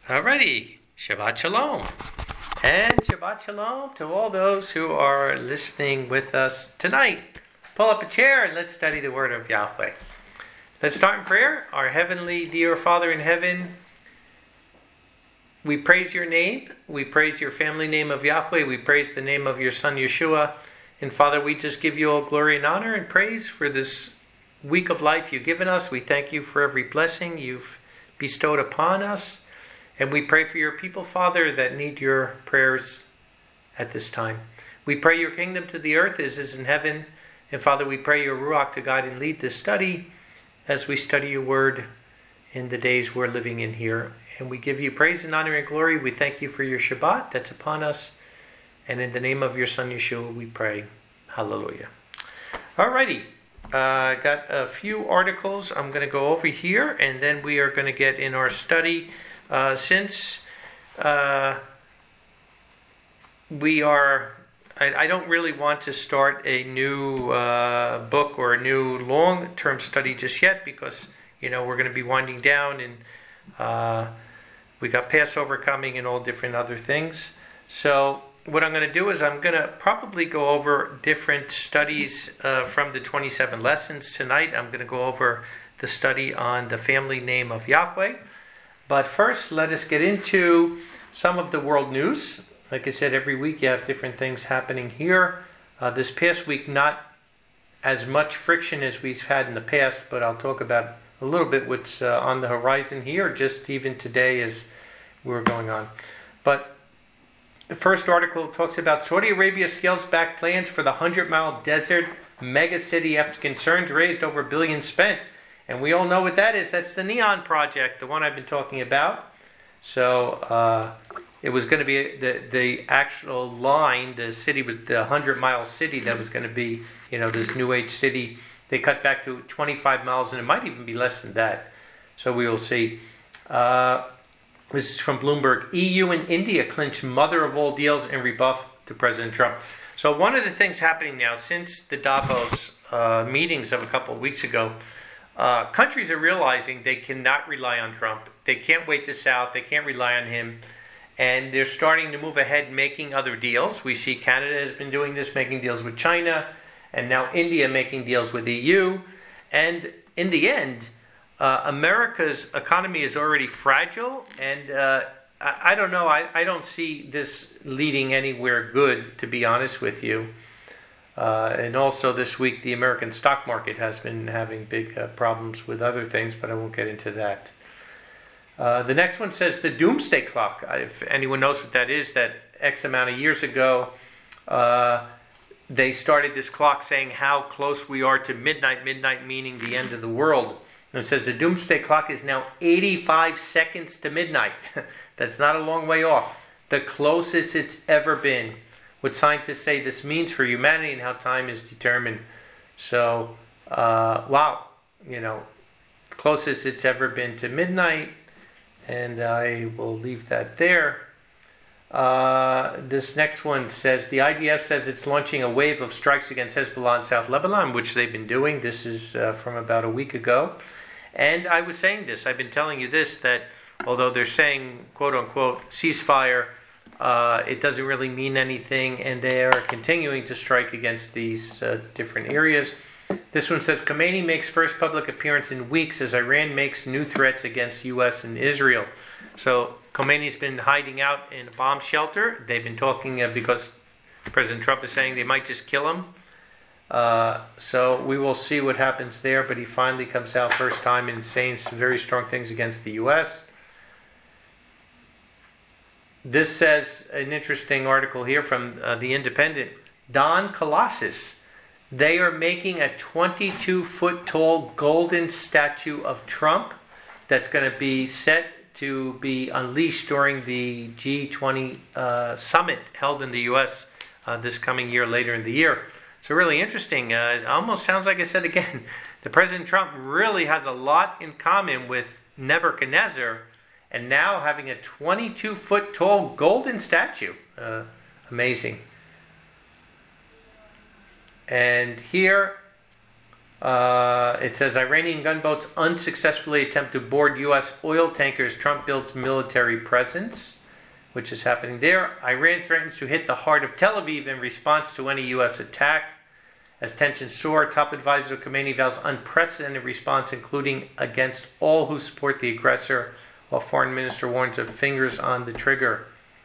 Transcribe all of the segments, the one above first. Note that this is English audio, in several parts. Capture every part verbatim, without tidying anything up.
Alrighty, Shabbat Shalom. And Shabbat Shalom to all those who are listening with us tonight. Pull up a chair and let's study the Word of Yahweh. Let's start in prayer. Our Heavenly dear Father in heaven, we praise your name. We praise your family name of Yahweh. We praise the name of your Son Yeshua. And Father, we just give you all glory and honor and praise for this week of life you've given us. We thank you for every blessing you've bestowed upon us. And we pray for your people, Father, that need your prayers at this time. We pray your kingdom to the earth as is in heaven. And Father, we pray your Ruach to guide and lead this study as we study your word in the days we're living in here. And we give you praise and honor and glory. We thank you for your Shabbat that's upon us. And in the name of your Son Yeshua, we pray. Hallelujah. Alrighty. I uh, got a few articles I'm going to go over here. And then we are going to get in our study. Uh, since uh, we are, I, I don't really want to start a new uh, book or a new long-term study just yet because, you know, we're going to be winding down and uh, we got Passover coming and all different other things. So what I'm going to do is I'm going to probably go over different studies uh, from the twenty-seven lessons tonight. I'm going to go over the study on the family name of Yahweh. But first, let us get into some of the world news. Like I said, every week you have different things happening here. Uh, this past week, not as much friction as we've had in the past, but I'll talk about a little bit what's uh, on the horizon here, just even today as we're going on. But the first article talks about Saudi Arabia scales back plans for the hundred-mile desert megacity after concerns raised over a billion spent. And we all know what that is. That's the Neon Project, the one I've been talking about. So uh, it was going to be the the actual line. The city was the hundred-mile city that was going to be, you know, this New Age city. They cut back to twenty-five miles, and it might even be less than that. So we will see. Uh, this is from Bloomberg. E U and India clinch mother of all deals in rebuff to President Trump. So one of the things happening now since the Davos uh, meetings of a couple of weeks ago. Uh, countries are realizing they cannot rely on Trump. They can't wait this out. They can't rely on him. And they're starting to move ahead making other deals. We see Canada has been doing this, making deals with China. And now India making deals with E U. And in the end, uh, America's economy is already fragile. And uh, I, I don't know. I, I don't see this leading anywhere good, to be honest with you. Uh, and also this week, the American stock market has been having big uh, problems with other things, but I won't get into that. Uh, the next one says the doomsday clock. If anyone knows what that is, that X amount of years ago, uh, they started this clock saying how close we are to midnight, midnight meaning the end of the world. And it says the doomsday clock is now eighty-five seconds to midnight. That's not a long way off. The closest it's ever been. What scientists say this means for humanity and how time is determined. So, uh, wow, you know, closest it's ever been to midnight, and I will leave that there. Uh, this next one says, the I D F says it's launching a wave of strikes against Hezbollah in South Lebanon, which they've been doing. This is uh, from about a week ago. And I was saying this, I've been telling you this, that although they're saying, quote-unquote, ceasefire, Uh, it doesn't really mean anything, and they are continuing to strike against these uh, different areas. This one says, Khomeini makes first public appearance in weeks as Iran makes new threats against U S and Israel. So Khomeini's been hiding out in a bomb shelter. They've been talking uh, because President Trump is saying they might just kill him. Uh, so we will see what happens there, but he finally comes out first time and saying some very strong things against the U S. This says an interesting article here from uh, The Independent. Don Colossus. They are making a twenty-two foot tall golden statue of Trump that's going to be set to be unleashed during the G twenty uh, summit held in the U S uh, this coming year, later in the year. So really interesting. Uh, it almost sounds like I said again, the President Trump really has a lot in common with Nebuchadnezzar. And now having a twenty-two foot tall golden statue. Uh, amazing. And here Uh, it says Iranian gunboats unsuccessfully attempt to board U S oil tankers. Trump builds military presence, which is happening there. Iran threatens to hit the heart of Tel Aviv in response to any U S attack. As tensions soar, top advisor Khamenei vows unprecedented response, including against all who support the aggressor, while foreign minister warns of fingers on the trigger.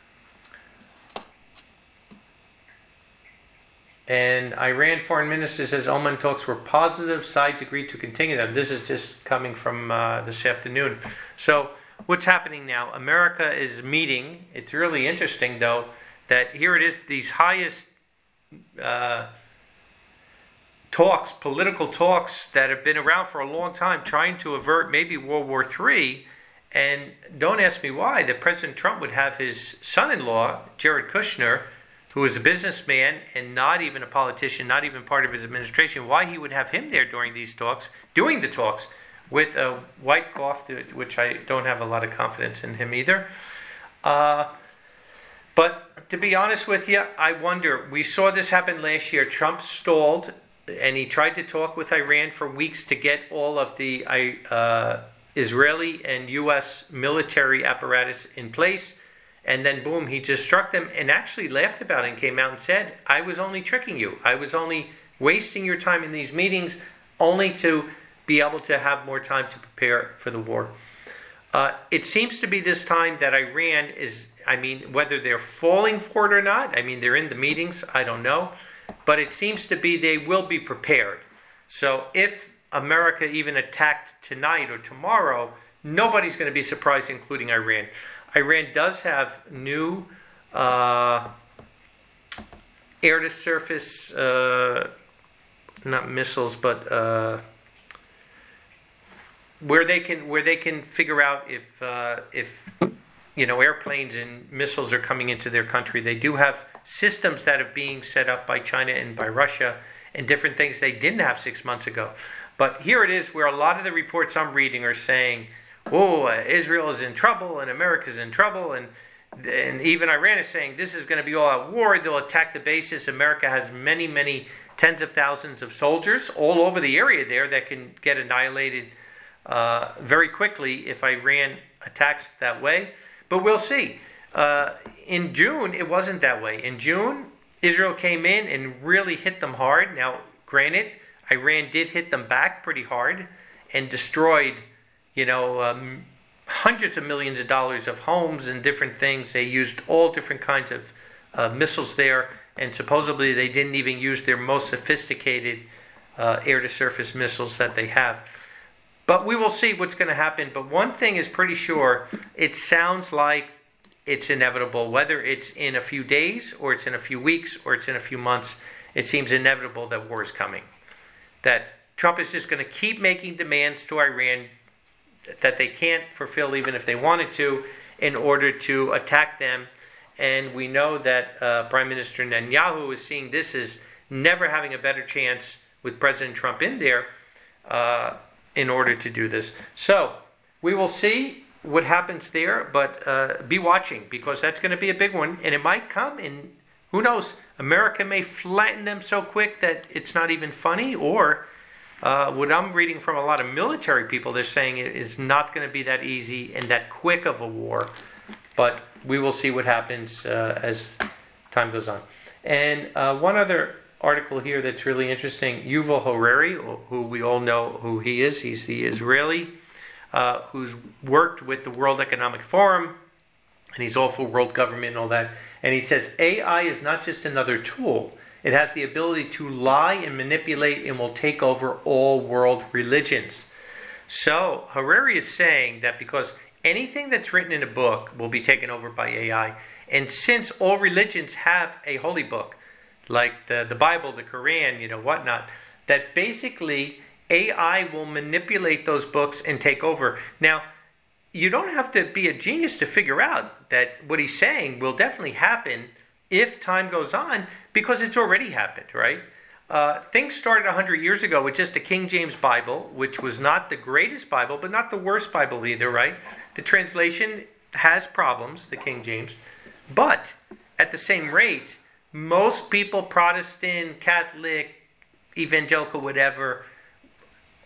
And Iran foreign minister says Oman talks were positive. Sides agreed to continue them. This is just coming from uh, this afternoon. So what's happening now? America is meeting. It's really interesting, though, that here it is, these highest uh, talks, political talks that have been around for a long time, trying to avert maybe World War Three. And don't ask me why, that President Trump would have his son-in-law, Jared Kushner, who is a businessman and not even a politician, not even part of his administration, why he would have him there during these talks, doing the talks, with a white cloth, which I don't have a lot of confidence in him either. Uh, but to be honest with you, I wonder, we saw this happen last year. Trump stalled, and he tried to talk with Iran for weeks to get all of the uh, Israeli and U S military apparatus in place. And then, boom, he just struck them and actually laughed about it and came out and said, I was only tricking you. I was only wasting your time in these meetings only to be able to have more time to prepare for the war. Uh, it seems to be this time that Iran is, I mean, whether they're falling for it or not, I mean, they're in the meetings, I don't know. But it seems to be they will be prepared. So if America even attacked tonight or tomorrow, nobody's going to be surprised, including Iran. Iran does have new uh, air-to-surface, uh, not missiles, but uh, where they can where they can figure out if uh, if you know airplanes and missiles are coming into their country. They do have systems that are being set up by China and by Russia and different things they didn't have six months ago. But here it is, where a lot of the reports I'm reading are saying, oh, uh, Israel is in trouble and America's in trouble, and and even Iran is saying this is going to be all out war. They'll attack the bases. America has many, many tens of thousands of soldiers all over the area there that can get annihilated uh, very quickly if Iran attacks that way. But we'll see. Uh, in June, it wasn't that way. In June, Israel came in and really hit them hard. Now, granted, Iran did hit them back pretty hard and destroyed you know, um, hundreds of millions of dollars of homes and different things. They used all different kinds of uh, missiles there, and supposedly they didn't even use their most sophisticated uh, air-to-surface missiles that they have. But we will see what's going to happen. But one thing is pretty sure, it sounds like it's inevitable. Whether it's in a few days, or it's in a few weeks, or it's in a few months, it seems inevitable that war is coming. That Trump is just going to keep making demands to Iran that they can't fulfill even if they wanted to, in order to attack them. And we know that uh, Prime Minister Netanyahu is seeing this as never having a better chance with President Trump in there uh, in order to do this. So we will see what happens there, but uh, be watching, because that's going to be a big one, and it might come in, who knows, America may flatten them so quick that it's not even funny, or Uh, what I'm reading from a lot of military people, they're saying it is not going to be that easy and that quick of a war. But we will see what happens uh, as time goes on. And uh, one other article here that's really interesting, Yuval Harari, who we all know who he is. He's the Israeli uh, who's worked with the World Economic Forum, and he's all for world government and all that. And he says A I is not just another tool. It has the ability to lie and manipulate and will take over all world religions. So Harari is saying that because anything that's written in a book will be taken over by A I, and since all religions have a holy book, like the, the Bible, the Quran, you know, whatnot, that basically A I will manipulate those books and take over. Now, you don't have to be a genius to figure out that what he's saying will definitely happen if time goes on, because it's already happened, right? Uh, things started one hundred years ago with just the King James Bible, which was not the greatest Bible, but not the worst Bible either, right? The translation has problems, the King James. But at the same rate, most people, Protestant, Catholic, evangelical, whatever,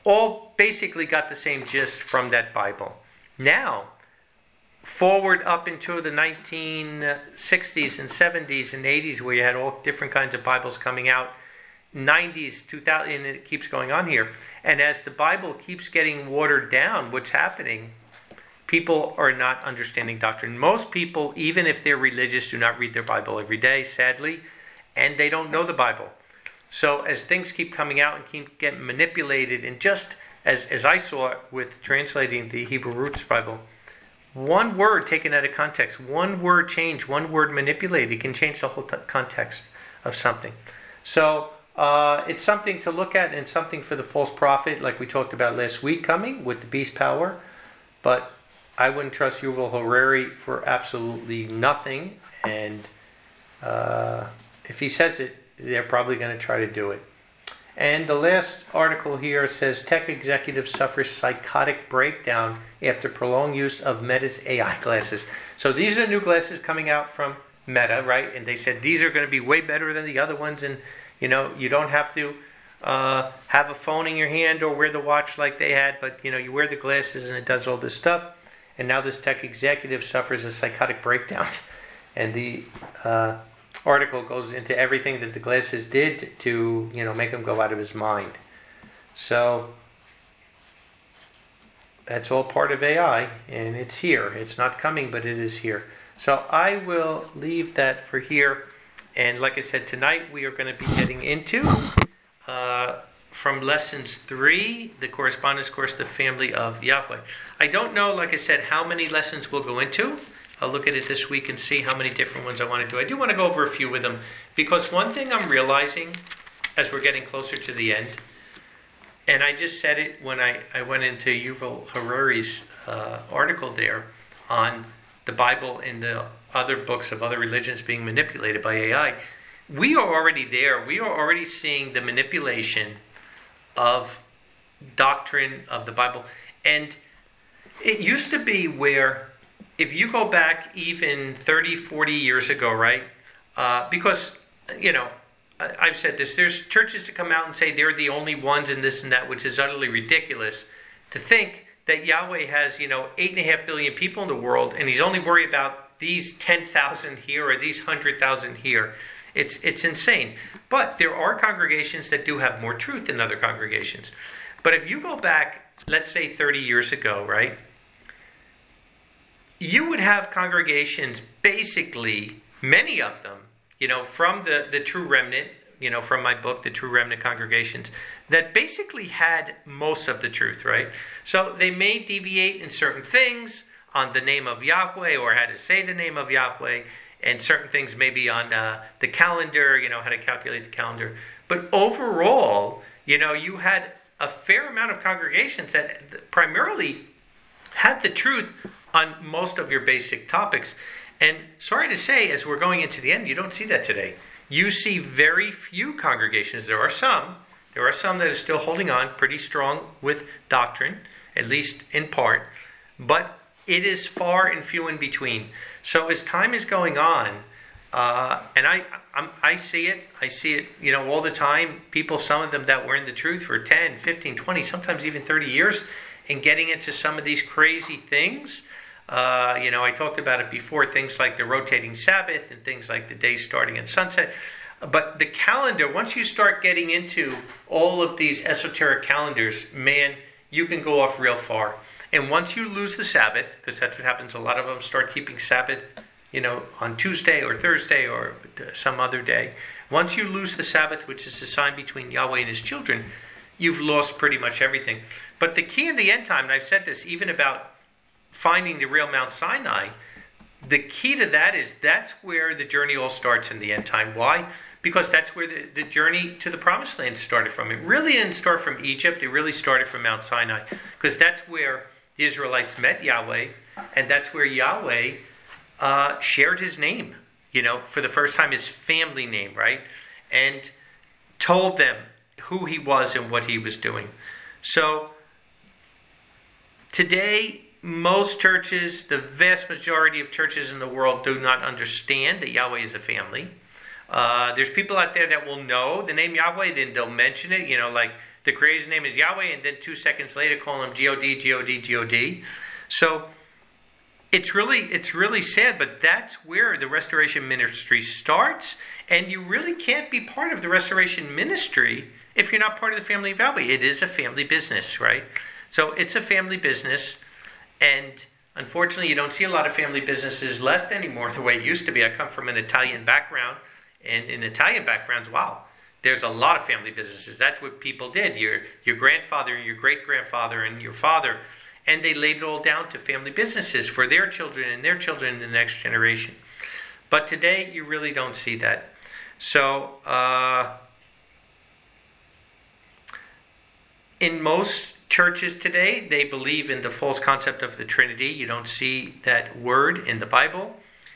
all basically got the same gist from that Bible. Now, forward up into the nineteen sixties and seventies and eighties, where you had all different kinds of Bibles coming out, nineties, two thousand, and it keeps going on here. And as the Bible keeps getting watered down, what's happening? People are not understanding doctrine. Most people, even if they're religious, do not read their Bible every day, sadly, and they don't know the Bible. So as things keep coming out and keep getting manipulated, and just as, as I saw it with translating the Hebrew Roots Bible, one word taken out of context, one word changed, one word manipulated can change the whole t- context of something. So uh, it's something to look at, and something for the false prophet, like we talked about last week, coming with the beast power. But I wouldn't trust Yuval Harari for absolutely nothing, and uh, if he says it, they're probably going to try to do it. And the last article here says, tech executive suffers psychotic breakdown after prolonged use of Meta's A I glasses. So these are new glasses coming out from Meta, right? And they said these are going to be way better than the other ones, and you know, you don't have to uh, have a phone in your hand or wear the watch like they had, but you know, you wear the glasses and it does all this stuff. And now this tech executive suffers a psychotic breakdown. And the uh, article goes into everything that the glasses did to, you know, make him go out of his mind. So that's all part of A I, and it's here. It's not coming, but it is here. So I will leave that for here. And like I said, tonight we are going to be getting into uh, from lessons three, the correspondence course, the family of Yahweh. I don't know, like I said, how many lessons we'll go into. I'll look at it this week and see how many different ones I want to do. I do want to go over a few with them, because one thing I'm realizing as we're getting closer to the end, and I just said it when I, I went into Yuval Harari's uh, article there on the Bible and the other books of other religions being manipulated by A I. We are already there. We are already seeing the manipulation of doctrine of the Bible. And it used to be where, if you go back even thirty, forty years ago, right? Uh, because, you know, I, I've said this, there's churches to come out and say they're the only ones in this and that, which is utterly ridiculous. To think that Yahweh has, you know, eight and a half billion people in the world, and he's only worried about these ten thousand here or these one hundred thousand here. It's, it's insane. But there are congregations that do have more truth than other congregations. But if you go back, let's say thirty years ago, right? You would have congregations, basically, many of them, you know, from the, the true remnant, you know, from my book, The True Remnant Congregations, that basically had most of the truth, right? So they may deviate in certain things on the name of Yahweh, or how to say the name of Yahweh, and certain things maybe on uh, the calendar, you know, how to calculate the calendar. But overall, you know, you had a fair amount of congregations that primarily had the truth on most of your basic topics. And sorry to say, as we're going into the end, you don't see that today. You see very few congregations. There are some. There are some that are still holding on pretty strong with doctrine, at least in part. But it is far and few in between. So as time is going on, uh, and I I'm, I see it, I see it, you know, all the time. People, some of them that were in the truth for ten, fifteen, twenty, sometimes even thirty years, and getting into some of these crazy things. Uh, you know, I talked about it before, things like the rotating Sabbath and things like the day starting at sunset. But the calendar, once you start getting into all of these esoteric calendars, man, you can go off real far. And once you lose the Sabbath, because that's what happens, a lot of them start keeping Sabbath, you know, on Tuesday or Thursday or some other day. Once you lose the Sabbath, which is the sign between Yahweh and his children, you've lost pretty much everything. But the key in the end time, and I've said this even about finding the real Mount Sinai, the key to that is that's where the journey all starts in the end time. Why? Because that's where the, the journey to the promised land started from. It really didn't start from Egypt. It really started from Mount Sinai, because that's where the Israelites met Yahweh, and that's where Yahweh uh, shared his name, you know, for the first time, his family name, right? And told them who he was and what he was doing. So today, most churches, the vast majority of churches in the world, do not understand that Yahweh is a family. Uh, there's people out there that will know the name Yahweh, then they'll mention it. You know, like the Creator's name is Yahweh, and then two seconds later call him G O D, G O D, G O D. So it's really, it's really sad, but that's where the restoration ministry starts, and you really can't be part of the restoration ministry if you're not part of the family of Yahweh. It is a family business, right? So it's a family business, and unfortunately you don't see a lot of family businesses left anymore the way it used to be. I come from an Italian background, and in Italian backgrounds, wow, there's a lot of family businesses. That's what people did. Your your grandfather, your great-grandfather, and your father, and they laid it all down to family businesses for their children and their children in the next generation. But today, you really don't see that. So, uh, in most churches today, they believe in the false concept of the Trinity. You don't see that word in the Bible.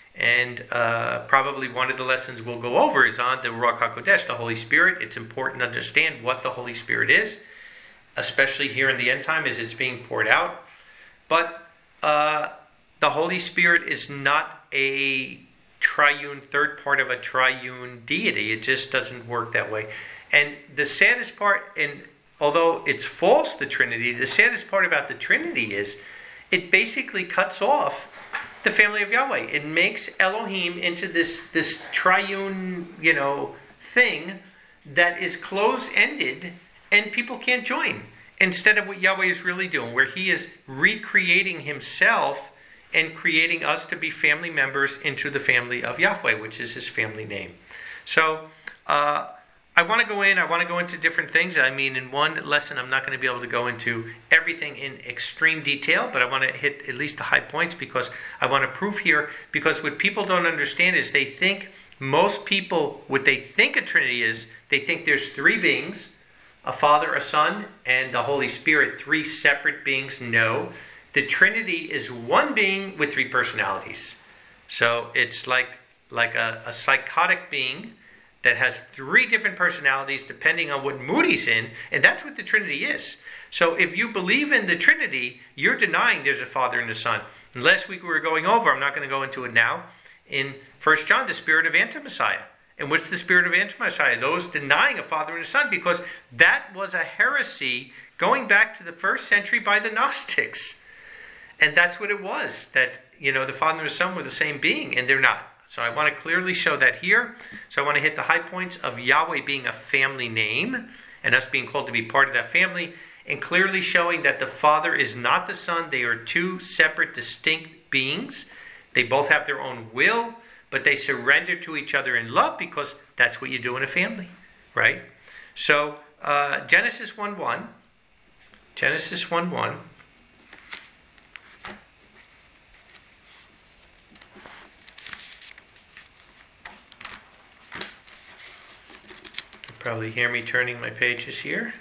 And uh, probably one of the lessons we'll go over is on the Ruach HaKodesh, the Holy Spirit. It's important to understand what the Holy Spirit is, especially here in the end time as it's being poured out. But uh, the Holy Spirit is not a triune, third part of a triune deity. It just doesn't work that way. And the saddest part, and although it's false, the Trinity, the saddest part about the Trinity is it basically cuts off the family of Yahweh. It makes Elohim into this, this triune, you know, thing that is closed-ended, and people can't join. Instead of what Yahweh is really doing, where he is recreating himself and creating us to be family members into the family of Yahweh, which is his family name. So, uh, I want to go in, I want to go into different things. I mean, in one lesson, I'm not going to be able to go into everything in extreme detail, but I want to hit at least the high points because I want to prove here, because what people don't understand is they think, most people, what they think a Trinity is, they think there's three beings, a Father, a Son, and the Holy Spirit, three separate beings. No, the Trinity is one being with three personalities. So it's like, like a, a psychotic being that has three different personalities depending on what mood he's in, and that's what the Trinity is. So if you believe in the Trinity, you're denying there's a Father and a Son. And last week we were going over, I'm not going to go into it now, in First John, the spirit of anti-Messiah. And what's the spirit of anti-Messiah? Those denying a Father and a Son, because that was a heresy going back to the first century by the Gnostics. And that's what it was, that, you know, the Father and the Son were the same being, and they're not. So I want to clearly show that here. So I want to hit the high points of Yahweh being a family name and us being called to be part of that family, and clearly showing that the Father is not the Son. They are two separate, distinct beings. They both have their own will, but they surrender to each other in love because that's what you do in a family, right? So uh, Genesis one one. Genesis one one. Probably hear me turning my pages here.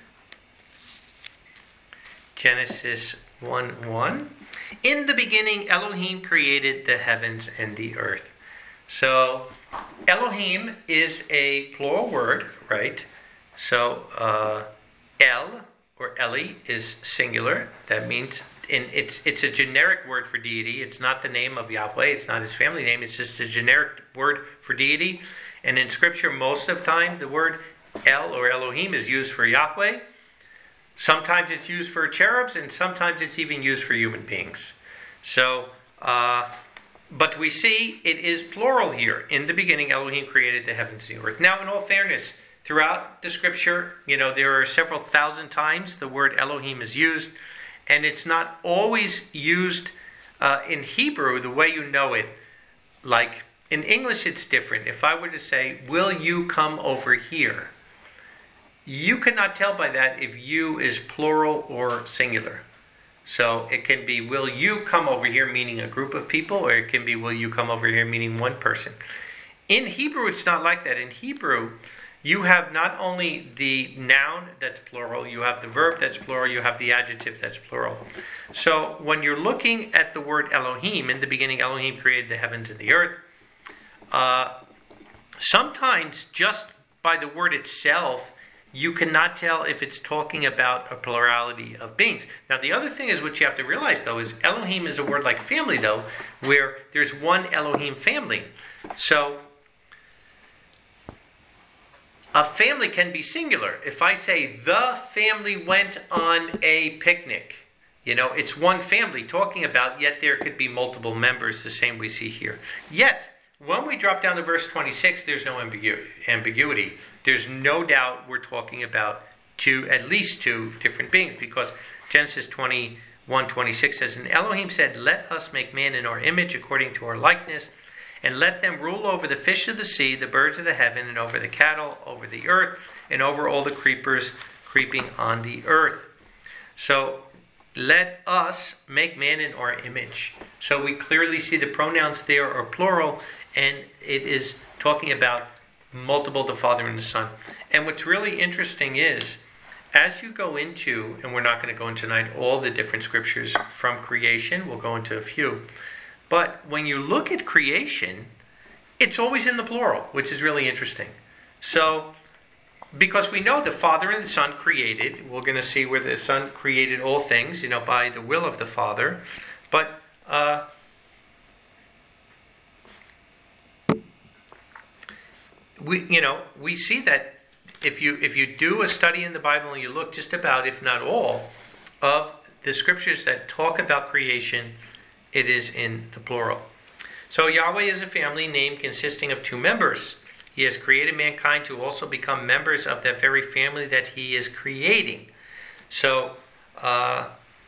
Genesis one one. In the beginning, Elohim created the heavens and the earth. So, Elohim is a plural word, right? So, uh, El, or Eli, is singular. That means, in, it's, it's a generic word for deity. It's not the name of Yahweh. It's not his family name. It's just a generic word for deity. And in Scripture, most of the time, the word El or Elohim is used for Yahweh. Sometimes it's used for cherubs, and sometimes it's even used for human beings. So, uh, but we see it is plural here. In the beginning, Elohim created the heavens and the earth. Now, in all fairness, throughout the Scripture, you know, there are several thousand times the word Elohim is used, and it's not always used uh, in Hebrew the way you know it. Like, in English, it's different. If I were to say, will you come over here? You cannot tell by that if you is plural or singular. So it can be, will you come over here, meaning a group of people, or it can be, will you come over here, meaning one person. In Hebrew, it's not like that. In Hebrew, you have not only the noun that's plural, you have the verb that's plural, you have the adjective that's plural. So when you're looking at the word Elohim, in the beginning, Elohim created the heavens and the earth. Uh, sometimes, just by the word itself, you cannot tell if it's talking about a plurality of beings. Now, the other thing is, what you have to realize, though, is Elohim is a word like family, though, where there's one Elohim family. So, a family can be singular. If I say the family went on a picnic, you know, it's one family talking about, yet there could be multiple members, the same we see here. Yet, when we drop down to verse twenty-six, there's no ambigu- ambiguity. There's no doubt we're talking about two, at least two different beings, because Genesis twenty-one twenty-six says, and Elohim said, let us make man in our image according to our likeness, and let them rule over the fish of the sea, the birds of the heaven, and over the cattle, over the earth, and over all the creepers creeping on the earth. So, let us make man in our image. So we clearly see the pronouns there are plural, and it is talking about multiple, the Father and the Son. And what's really interesting is, as you go into, and we're not going to go into tonight, all the different scriptures from creation, we'll go into a few. But when you look at creation, it's always in the plural, which is really interesting. So, because we know the Father and the Son created, we're going to see where the Son created all things, you know, by the will of the Father. But uh, we, you know, we see that if you if you do a study in the Bible and you look just about, if not all, of the scriptures that talk about creation, it is in the plural. So Yahweh is a family name consisting of two members. He has created mankind to also become members of that very family that he is creating. So, uh,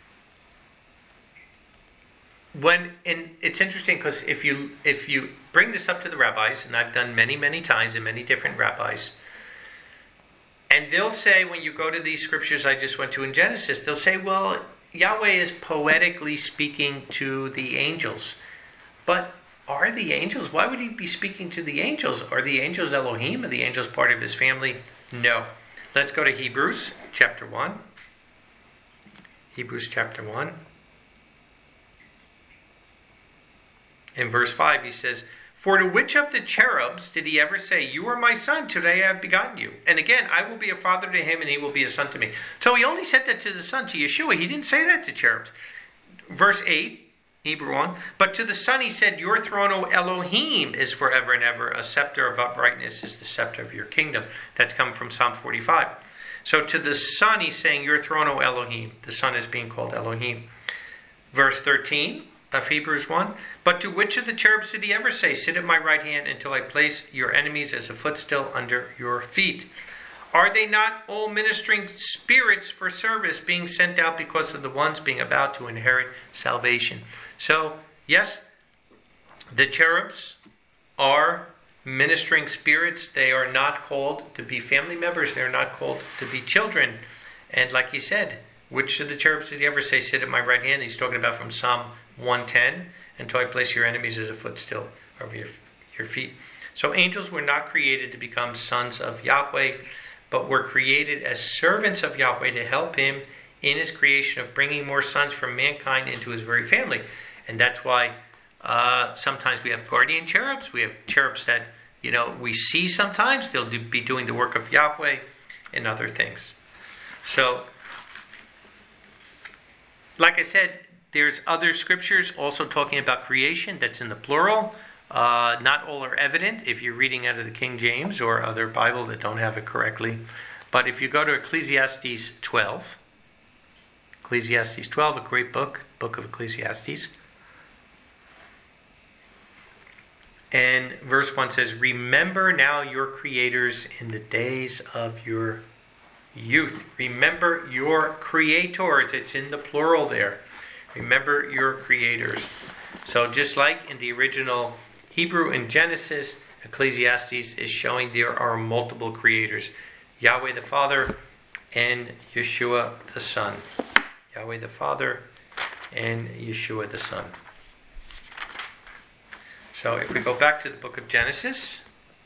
when and it's interesting because if you if you bring this up to the rabbis, and I've done many many times in many different rabbis, and they'll say when you go to these scriptures I just went to in Genesis, they'll say, well, Yahweh is poetically speaking to the angels, but are the angels, why would he be speaking to the angels? Are the angels Elohim? Are the angels part of his family? No. Let's go to Hebrews chapter one. Hebrews chapter one. In verse five he says, for to which of the cherubs did he ever say, you are my son, today I have begotten you? And again, I will be a father to him and he will be a son to me. So he only said that to the son, to Yeshua. He didn't say that to cherubs. Verse eight. Hebrew one. But to the Son he said, your throne, O Elohim, is forever and ever. A scepter of uprightness is the scepter of your kingdom. That's come from Psalm forty-five. So to the Son he's saying, your throne, O Elohim. The Son is being called Elohim. Verse thirteen of Hebrews one. But to which of the cherubs did he ever say, sit at my right hand until I place your enemies as a footstool under your feet? Are they not all ministering spirits for service, being sent out because of the ones being about to inherit salvation? So, yes, the cherubs are ministering spirits. They are not called to be family members. They are not called to be children. And like he said, which of the cherubs did he ever say, sit at my right hand? He's talking about from Psalm one ten, until I place your enemies as a footstool over your, your feet. So angels were not created to become sons of Yahweh, but were created as servants of Yahweh to help him in his creation of bringing more sons from mankind into his very family. And that's why uh, sometimes we have guardian cherubs. We have cherubs that, you know, we see sometimes. They'll do, be doing the work of Yahweh and other things. So, like I said, there's other scriptures also talking about creation that's in the plural. Uh, not all are evident if you're reading out of the King James or other Bible that don't have it correctly. But if you go to Ecclesiastes twelve, Ecclesiastes twelve, a great book, book of Ecclesiastes. And verse one says, remember now your creators in the days of your youth. Remember your creators. It's in the plural there. Remember your creators. So just like in the original Hebrew in Genesis, Ecclesiastes is showing there are multiple creators. Yahweh the Father and Yeshua the Son. Yahweh the Father and Yeshua the Son. So if we go back to the book of Genesis,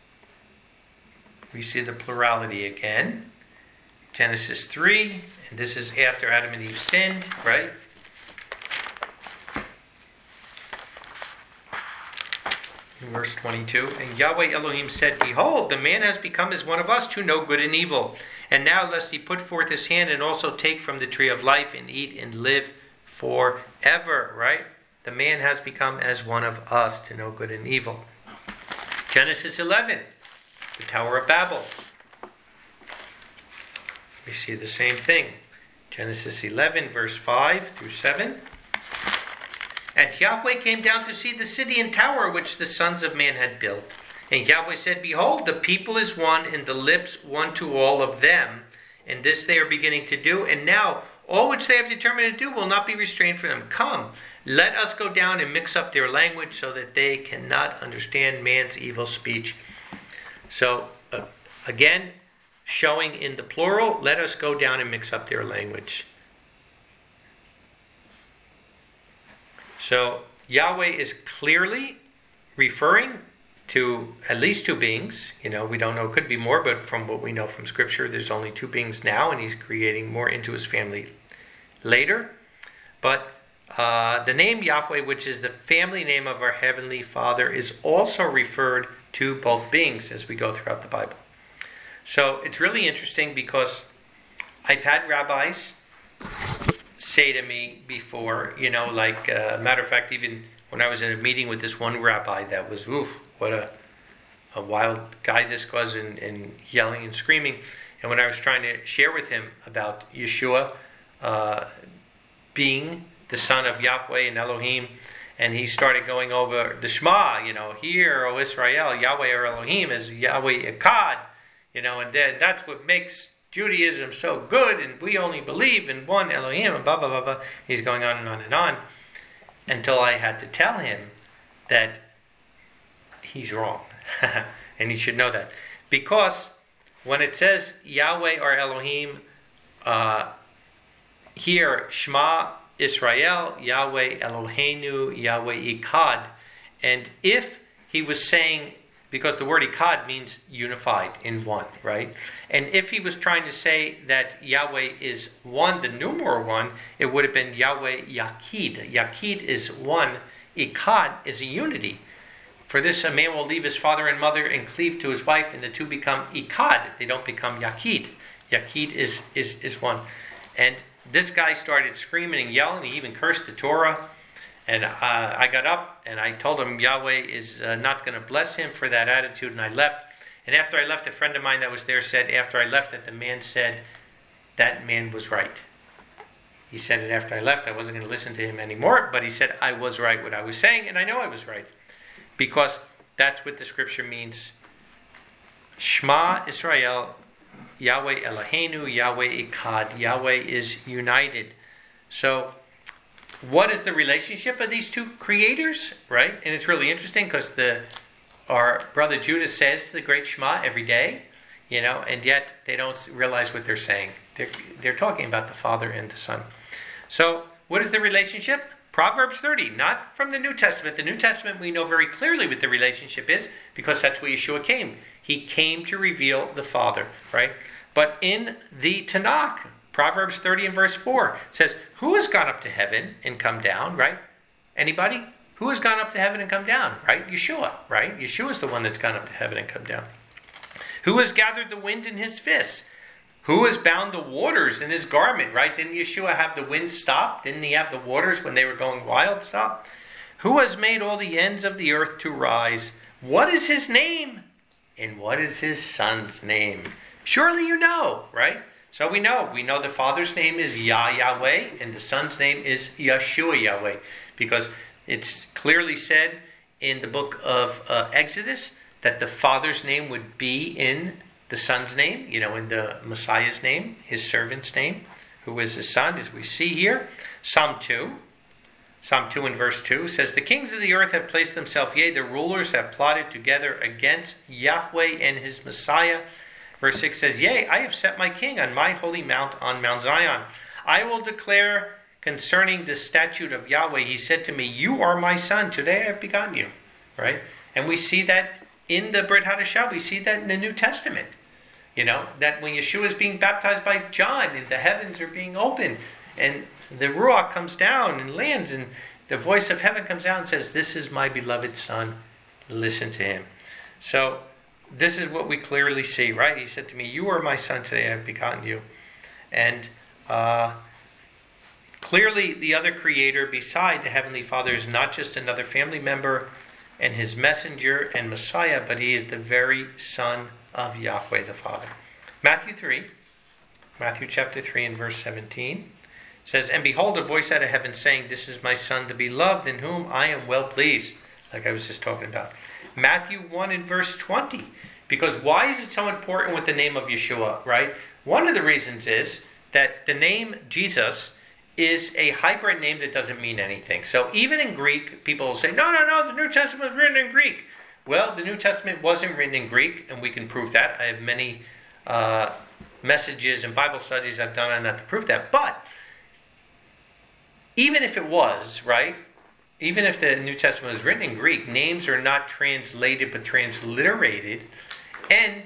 we see the plurality again. Genesis three, and this is after Adam and Eve sinned, right? In verse twenty-two, and Yahweh Elohim said, behold, the man has become as one of us to know good and evil. And now lest he put forth his hand and also take from the tree of life and eat and live forever, right? The man has become as one of us to know good and evil. Genesis eleven, the Tower of Babel. we see the same thing. Genesis eleven, verse five through seven. And Yahweh came down to see the city and tower which the sons of man had built. And Yahweh said, Behold, the people is one, and the lips one to all of them. And this they are beginning to do. And now all which they have determined to do will not be restrained from them. Come, let us go down and mix up their language so that they cannot understand man's evil speech. So, uh, again, showing in the plural, let us go down and mix up their language. So, Yahweh is clearly referring to at least two beings. You know, we don't know, it could be more, but from what we know from Scripture, there's only two beings now, and he's creating more into his family later. But uh, the name Yahweh, which is the family name of our Heavenly Father, is also referred to both beings as we go throughout the Bible. So it's really interesting because I've had rabbis say to me before, you know, like, uh, matter of fact, even when I was in a meeting with this one rabbi that was, ooh, what a, a wild guy this was, and, and yelling and screaming. And when I was trying to share with him about Yeshua uh, being the son of Yahweh and Elohim, and he started going over the Shema, you know, hear, O Israel, Yahweh or Elohim is Yahweh Echad, you know, and then that's what makes Judaism so good, and we only believe in one Elohim, and blah, blah, blah, blah. He's going on and on and on, until I had to tell him that he's wrong. And he should know that. Because when it says Yahweh or Elohim, uh, here, Shema Israel, Yahweh Eloheinu, Yahweh Echad. And if he was saying, because the word Echad means unified, in one, right? And if he was trying to say that Yahweh is one, the numeral one, it would have been Yahweh Yachid. Yachid is one. Echad is a unity. For this, a man will leave his father and mother and cleave to his wife, and the two become Echad. They don't become Yachid. Yachid is, is, is one. And this guy started screaming and yelling. He even cursed the Torah. And uh, I got up and I told him Yahweh is uh, not going to bless him for that attitude, and I left. And after I left, a friend of mine that was there said, after I left, that the man said, that man was right. He said it after I left. I wasn't going to listen to him anymore, but he said I was right what I was saying, and I know I was right. Because that's what the scripture means. Shema Israel, Yahweh Eloheinu, Yahweh Echad. Yahweh is united. So, what is the relationship of these two creators, right? And it's really interesting because the our brother Judah says the great Shema every day, you know, and yet they don't realize what they're saying. They're, they're talking about the Father and the Son. So, what is the relationship? Proverbs thirty, not from the New Testament. The New Testament, we know very clearly what the relationship is, because that's where Yeshua came. He came to reveal the Father, right? But in the Tanakh, Proverbs thirty and verse four says, who has gone up to heaven and come down, right? Anybody? Who has gone up to heaven and come down, right? Yeshua, right? Yeshua is the one that's gone up to heaven and come down. Who has gathered the wind in his fist? Who has bound the waters in his garment, right? Didn't Yeshua have the wind stop? Didn't he have the waters when they were going wild stop? Who has made all the ends of the earth to rise? What is his name? And what is his son's name? Surely you know, right? So we know. We know the Father's name is Yah Yahweh, and the Son's name is Yeshua Yahweh, because it's clearly said in the book of uh, Exodus that the Father's name would be in the Son's name, you know, in the Messiah's name, his servant's name, who is his son, as we see here. Psalm two, Psalm two and verse two says, the kings of the earth have placed themselves, yea, the rulers have plotted together against Yahweh and his Messiah. Verse six says, yea, I have set my king on my holy mount, on Mount Zion. I will declare concerning the statute of Yahweh. He said to me, you are my son. Today I have begotten you. Right? And we see that in the Brit Hadashah. We see that in the New Testament. You know, that when Yeshua is being baptized by John, and the heavens are being opened, and the Ruach comes down and lands, and the voice of heaven comes down and says, this is my beloved son. Listen to him. So, this is what we clearly see, right? He said to me, you are my son, today I have begotten you. And uh, clearly the other creator beside the Heavenly Father is not just another family member and his messenger and Messiah, but he is the very Son of Yahweh the Father. Matthew three, Matthew chapter three and verse seventeen. It says, "And behold, a voice out of heaven saying, 'This is my Son, the beloved, in whom I am well pleased.'" Like I was just talking about. Matthew one and verse twenty. Because why is it so important with the name of Yeshua, right? One of the reasons is that the name Jesus is a hybrid name that doesn't mean anything. So even in Greek, people will say, no, no, no, the New Testament was written in Greek. Well, the New Testament wasn't written in Greek, and we can prove that. I have many uh, messages and Bible studies I've done on that to prove that. But even if it was, right, even if the New Testament was written in Greek, names are not translated but transliterated. And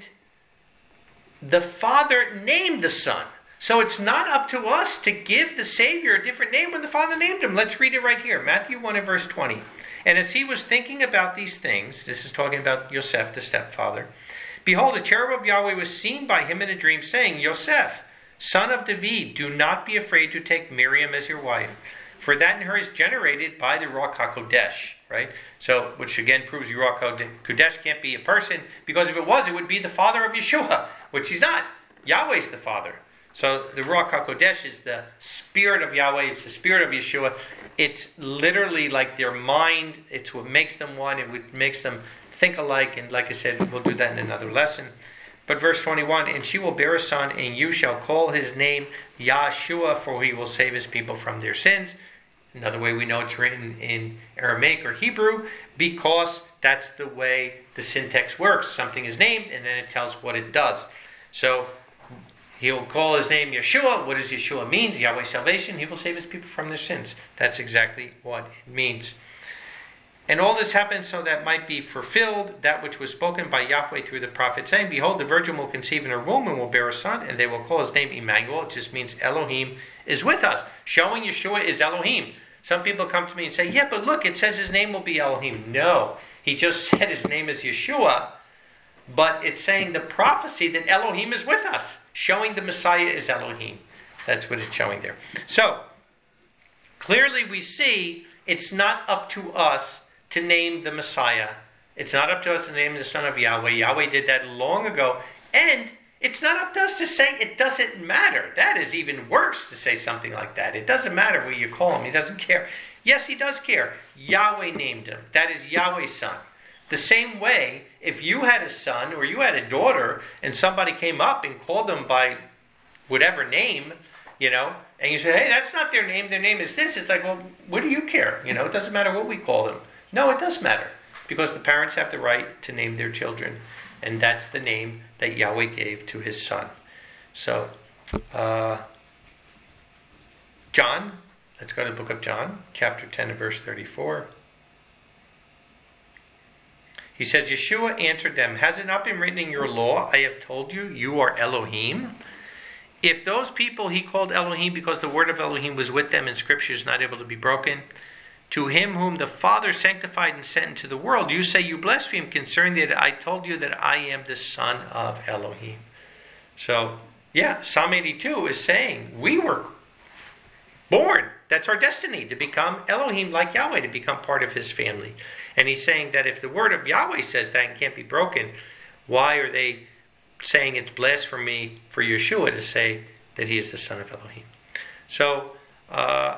the Father named the Son. So it's not up to us to give the Savior a different name when the Father named him. Let's read it right here. Matthew one and verse twenty. "And as he was thinking about these things," this is talking about Yosef, the stepfather, "behold, a cherub of Yahweh was seen by him in a dream, saying, 'Yosef, son of David, do not be afraid to take Miriam as your wife, for that in her is generated by the Ruach HaKodesh,'" right? So, which again proves the Ruach HaKodesh can't be a person, because if it was, it would be the father of Yeshua, which he's not. Yahweh's the father. So the Ruach HaKodesh is the spirit of Yahweh. It's the spirit of Yeshua. It's literally like their mind. It's what makes them one. It makes them think alike. And like I said, we'll do that in another lesson. But verse twenty-one, "And she will bear a son, and you shall call his name Yahshua, for he will save his people from their sins." Another way we know it's written in Aramaic or Hebrew, because that's the way the syntax works. Something is named, and then it tells what it does. So he'll call his name Yeshua. What does Yeshua mean? Yahweh's salvation. He will save his people from their sins. That's exactly what it means. "And all this happened so that might be fulfilled that which was spoken by Yahweh through the prophet, saying, 'Behold, the virgin will conceive in her womb and will bear a son, and they will call his name Emmanuel.'" It just means Elohim is with us. Showing Yeshua is Elohim. Some people come to me and say, "Yeah, but look, it says his name will be Elohim." No, he just said his name is Yeshua, but it's saying the prophecy that Elohim is with us, showing the Messiah is Elohim. That's what it's showing there. So, clearly we see it's not up to us to name the Messiah. It's not up to us to name the Son of Yahweh. Yahweh did that long ago. And it's not up to us to say it doesn't matter. That is even worse, to say something like that. It doesn't matter what you call him. He doesn't care. Yes, he does care. Yahweh named him. That is Yahweh's son. The same way, if you had a son or you had a daughter and somebody came up and called them by whatever name, you know, and you say, "Hey, that's not their name. Their name is this." It's like, well, what do you care? You know, it doesn't matter what we call them. No, it does matter, because the parents have the right to name their children. And that's the name that Yahweh gave to his son. So, uh, John, let's go to the book of John, chapter ten and verse thirty-four. He says, "Yeshua answered them, 'Has it not been written in your law, I have told you, you are Elohim?' If those people he called Elohim because the word of Elohim was with them and scripture is not able to be broken, to him whom the Father sanctified and sent into the world, you say you blaspheme, concerning that I told you that I am the Son of Elohim." So, yeah, Psalm eighty-two is saying we were born. That's our destiny, to become Elohim like Yahweh, to become part of his family. And he's saying that if the word of Yahweh says that and can't be broken, why are they saying it's blasphemy for Yeshua to say that he is the Son of Elohim? So, uh,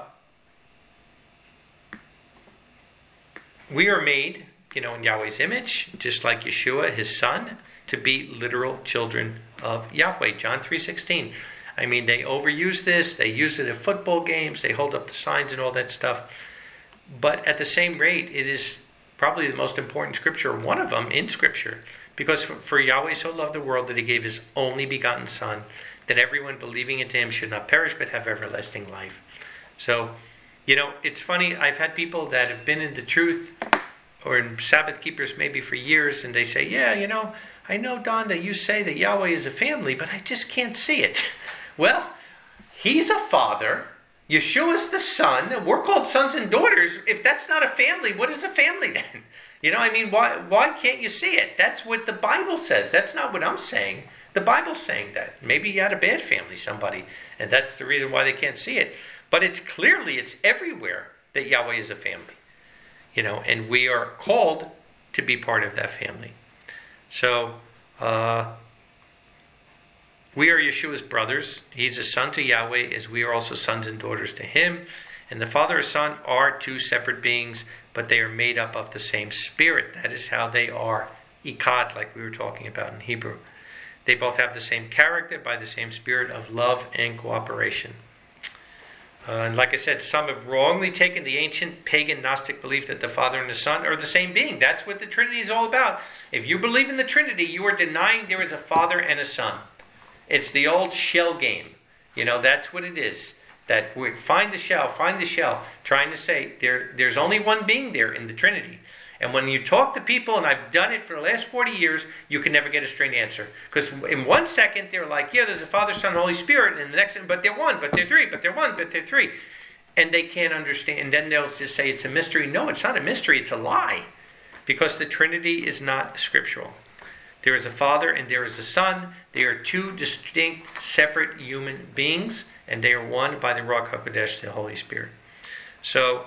we are made, you know, in Yahweh's image, just like Yeshua, his son, to be literal children of Yahweh. John three sixteen. I mean, they overuse this. They use it at football games. They hold up the signs and all that stuff. But at the same rate, it is probably the most important scripture, one of them in scripture. Because for, for Yahweh so loved the world that he gave his only begotten son, that everyone believing into him should not perish but have everlasting life. So, you know, it's funny, I've had people that have been in the truth or in Sabbath keepers maybe for years, and they say, "Yeah, you know, I know, Don, that you say that Yahweh is a family, but I just can't see it." Well, he's a father, Yeshua's the son, and we're called sons and daughters. If that's not a family, what is a family then? You know, I mean, why why can't you see it? That's what the Bible says. That's not what I'm saying. The Bible's saying that. Maybe you had a bad family, somebody, and that's the reason why they can't see it. But it's clearly, it's everywhere that Yahweh is a family. You know, and we are called to be part of that family. So, uh, We are Yeshua's brothers. He's a son to Yahweh, as we are also sons and daughters to him. And the Father and Son are two separate beings, but they are made up of the same Spirit. That is how they are Echad, like we were talking about in Hebrew. They both have the same character by the same spirit of love and cooperation. Uh, and like I said, some have wrongly taken the ancient pagan Gnostic belief that the Father and the Son are the same being. That's what the Trinity is all about. If you believe in the Trinity, you are denying there is a Father and a Son. It's the old shell game. You know, that's what it is. That we find the shell, find the shell, trying to say there, there's only one being there in the Trinity. And when you talk to people, and I've done it for the last forty years, you can never get a straight answer. Because in one second, they're like, yeah, there's a Father, Son, Holy Spirit. And in the next, but they're one, but they're three, but they're one, but they're three. And they can't understand. And then they'll just say it's a mystery. No, it's not a mystery. It's a lie. Because the Trinity is not scriptural. There is a Father and there is a Son. They are two distinct, separate human beings. And they are one by the Ruach HaKodesh, the Holy Spirit. So,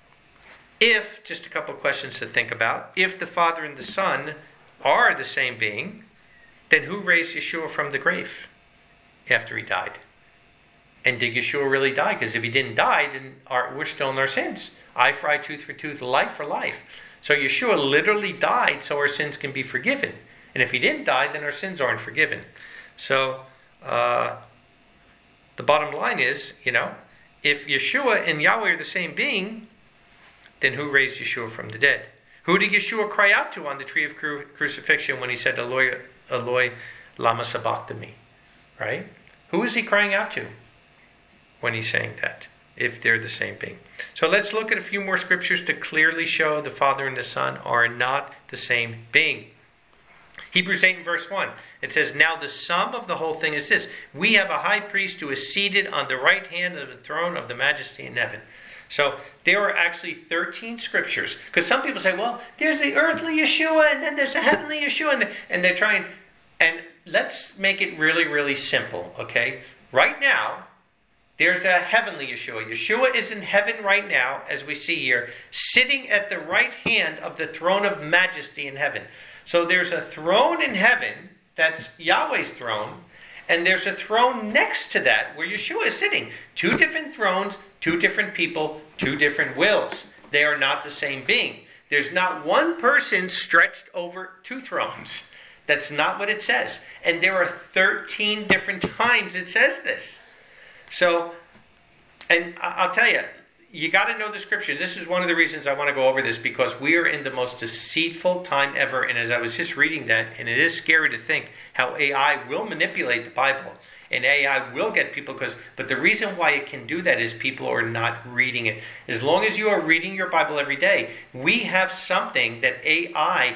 if, just a couple of questions to think about, if the Father and the Son are the same being, then who raised Yeshua from the grave after he died? And did Yeshua really die? Because if he didn't die, then our, we're still in our sins. Eye for eye, tooth for tooth, life for life. So Yeshua literally died so our sins can be forgiven. And if he didn't die, then our sins aren't forgiven. So, uh, the bottom line is, you know, if Yeshua and Yahweh are the same being, then who raised Yeshua from the dead? Who did Yeshua cry out to on the tree of cru- crucifixion when he said, Eloi, Eloi, lama sabachthani? Right? Who is he crying out to when he's saying that, if they're the same being? So let's look at a few more scriptures to clearly show the Father and the Son are not the same being. Hebrews eight and verse one. It says, now the sum of the whole thing is this. We have a high priest who is seated on the right hand of the throne of the majesty in heaven. So there are actually thirteen scriptures. Because some people say, well, there's the earthly Yeshua and then there's the heavenly Yeshua. And, and they're trying. And let's make it really, really simple. Okay? Right now, there's a heavenly Yeshua. Yeshua is in heaven right now, as we see here, sitting at the right hand of the throne of majesty in heaven. So there's a throne in heaven, that's Yahweh's throne, and there's a throne next to that where Yeshua is sitting. Two different thrones, two different people, two different wills. They are not the same being. There's not one person stretched over two thrones. That's not what it says. And there are thirteen different times it says this. So, and I'll tell you, you got to know the scripture. This is one of the reasons I want to go over this, because we are in the most deceitful time ever. And as I was just reading that, and it is scary to think how A I will manipulate the Bible. And A I will get people, because, but the reason why it can do that is people are not reading it. As long as you are reading your Bible every day, we have something that A I,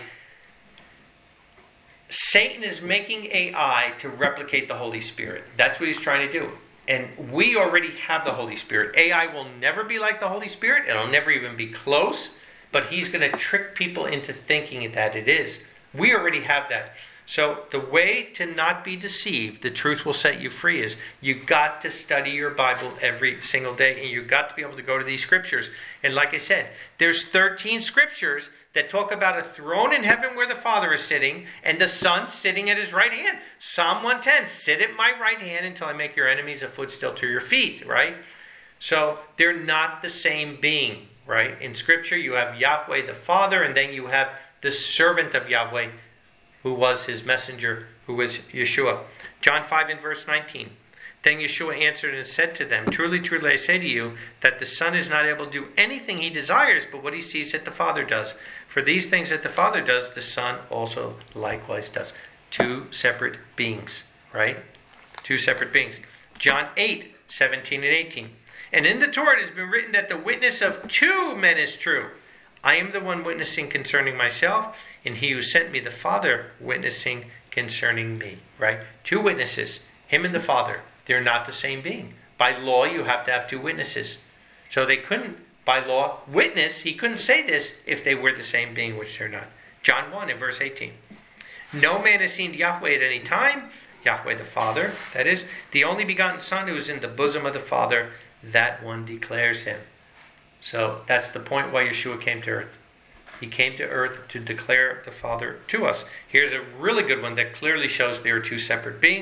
Satan is making A I to replicate the Holy Spirit. That's what he's trying to do. And we already have the Holy Spirit. A I will never be like the Holy Spirit. It'll never even be close. But he's going to trick people into thinking that it is. We already have that. So the way to not be deceived, the truth will set you free, is you got to study your Bible every single day. And you've got to be able to go to these scriptures. And like I said, there's thirteen scriptures that talk about a throne in heaven where the Father is sitting and the Son sitting at his right hand. Psalm one ten, sit at my right hand until I make your enemies a footstool to your feet, right? So they're not the same being, right? In Scripture, you have Yahweh the Father, and then you have the servant of Yahweh, who was his messenger, who was Yeshua. John five and verse nineteen. Then Yeshua answered and said to them, truly, truly, I say to you, that the Son is not able to do anything he desires, but what he sees that the Father does. For these things that the Father does, the Son also likewise does. Two separate beings, right? Two separate beings. John eight, seventeen and eighteen. And in the Torah it has been written that the witness of two men is true. I am the one witnessing concerning myself, and he who sent me, the Father, witnessing concerning me, right? Two witnesses, him and the Father. They're not the same being. By law, you have to have two witnesses. So they couldn't, by law, witness. He couldn't say this if they were the same being, which they're not. John one and verse eighteen. No man has seen Yahweh at any time. Yahweh the Father, that is, the only begotten Son who is in the bosom of the Father, that one declares him. So that's the point why Yeshua came to earth. He came to earth to declare the Father to us. Here's a really good one that clearly shows there are two separate beings.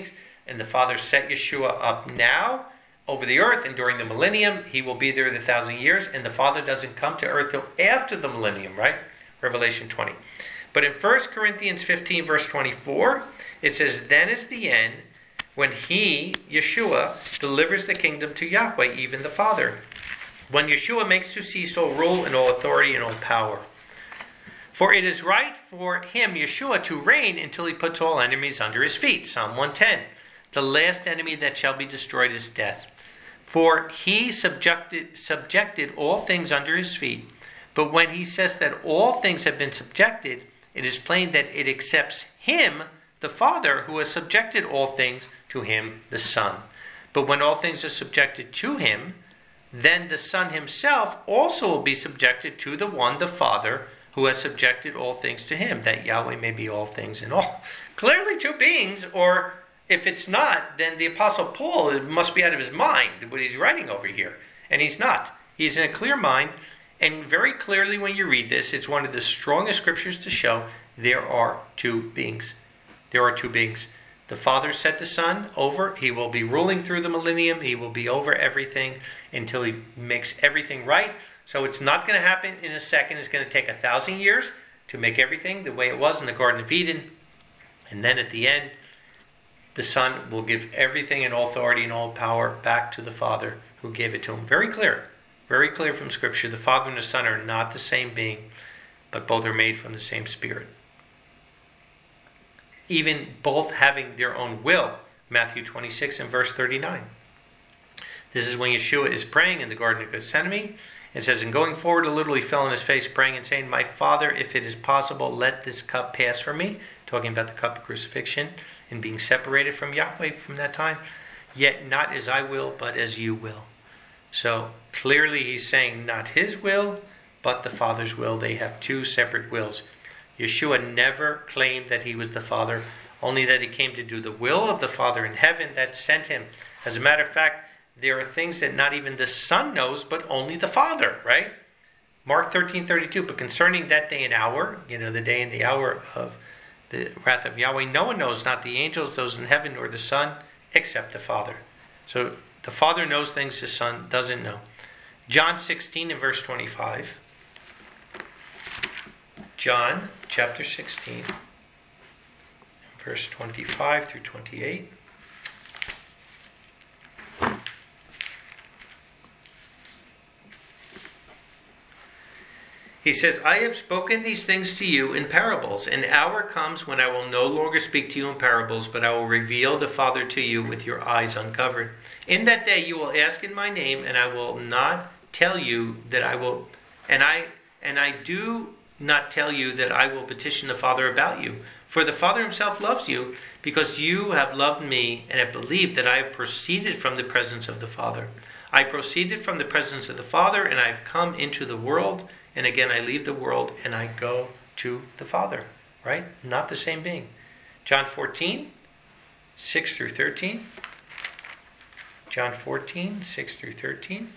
And the Father set Yeshua up now over the earth, and during the millennium, he will be there the thousand years, and the Father doesn't come to earth till after the millennium, right? Revelation twenty. But in First Corinthians fifteen, verse twenty-four, it says, then is the end, when he, Yeshua, delivers the kingdom to Yahweh, even the Father. When Yeshua makes to cease all rule and all authority and all power. For it is right for him, Yeshua, to reign until he puts all enemies under his feet. Psalm one ten. The last enemy that shall be destroyed is death. For he subjected, subjected all things under his feet. But when he says that all things have been subjected, it is plain that it accepts him, the Father, who has subjected all things to him, the Son. But when all things are subjected to him, then the Son himself also will be subjected to the one, the Father, who has subjected all things to him, that Yahweh may be all things in all. Clearly two beings, or if it's not, then the Apostle Paul must be out of his mind, what he's writing over here. And he's not. He's in a clear mind, and very clearly when you read this, it's one of the strongest scriptures to show there are two beings. There are two beings. The Father set the Son over. He will be ruling through the millennium. He will be over everything until he makes everything right. So it's not going to happen in a second. It's going to take a thousand years to make everything the way it was in the Garden of Eden. And then at the end, the Son will give everything and all authority and all power back to the Father who gave it to him. Very clear. Very clear from Scripture. The Father and the Son are not the same being, but both are made from the same Spirit. Even both having their own will. Matthew twenty-six and verse thirty-nine. This is when Yeshua is praying in the Garden of Gethsemane. It says, and going forward a little, he fell on his face praying and saying, my Father, if it is possible, let this cup pass from me. Talking about the cup of crucifixion and being separated from Yahweh from that time. Yet not as I will, but as you will. So clearly he's saying not his will, but the Father's will. They have two separate wills. Yeshua never claimed that he was the Father, only that he came to do the will of the Father in heaven that sent him. As a matter of fact, there are things that not even the Son knows, but only the Father, right? Mark thirteen thirty-two, but concerning that day and hour, you know, the day and the hour of the wrath of Yahweh, no one knows, not the angels, those in heaven, nor the Son, except the Father. So the Father knows things the Son doesn't know. John sixteen and verse twenty-five. John chapter sixteen, verse twenty-five through twenty-eight. He says, I have spoken these things to you in parables. An hour comes when I will no longer speak to you in parables, but I will reveal the Father to you with your eyes uncovered. In that day you will ask in my name, and I will not tell you that I will, and I and I do not tell you that I will petition the Father about you. For the Father himself loves you, because you have loved me and have believed that I have proceeded from the presence of the Father. I proceeded from the presence of the Father, and I have come into the world, and again I leave the world, and I go to the Father. Right? Not the same being. John fourteen, six through thirteen. John fourteen, six through thirteen.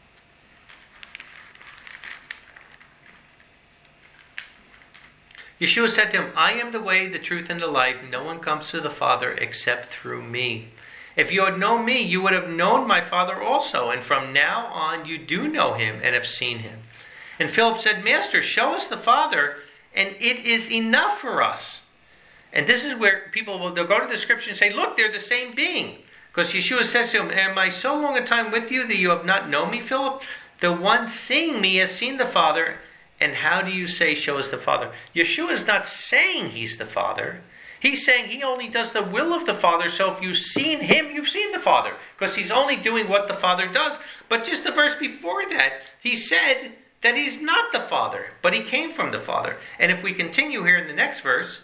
Yeshua said to him, I am the way, the truth, and the life. No one comes to the Father except through me. If you had known me, you would have known my Father also. And from now on you do know him and have seen him. And Philip said, Master, show us the Father, and it is enough for us. And this is where people will they'll go to the scripture and say, look, they're the same being. Because Yeshua says to him, am I so long a time with you that you have not known me, Philip? The one seeing me has seen the Father. And how do you say, show us the Father? Yeshua is not saying he's the Father. He's saying he only does the will of the Father. So if you've seen him, you've seen the Father. Because he's only doing what the Father does. But just the verse before that, he said that he's not the Father. But he came from the Father. And if we continue here in the next verse,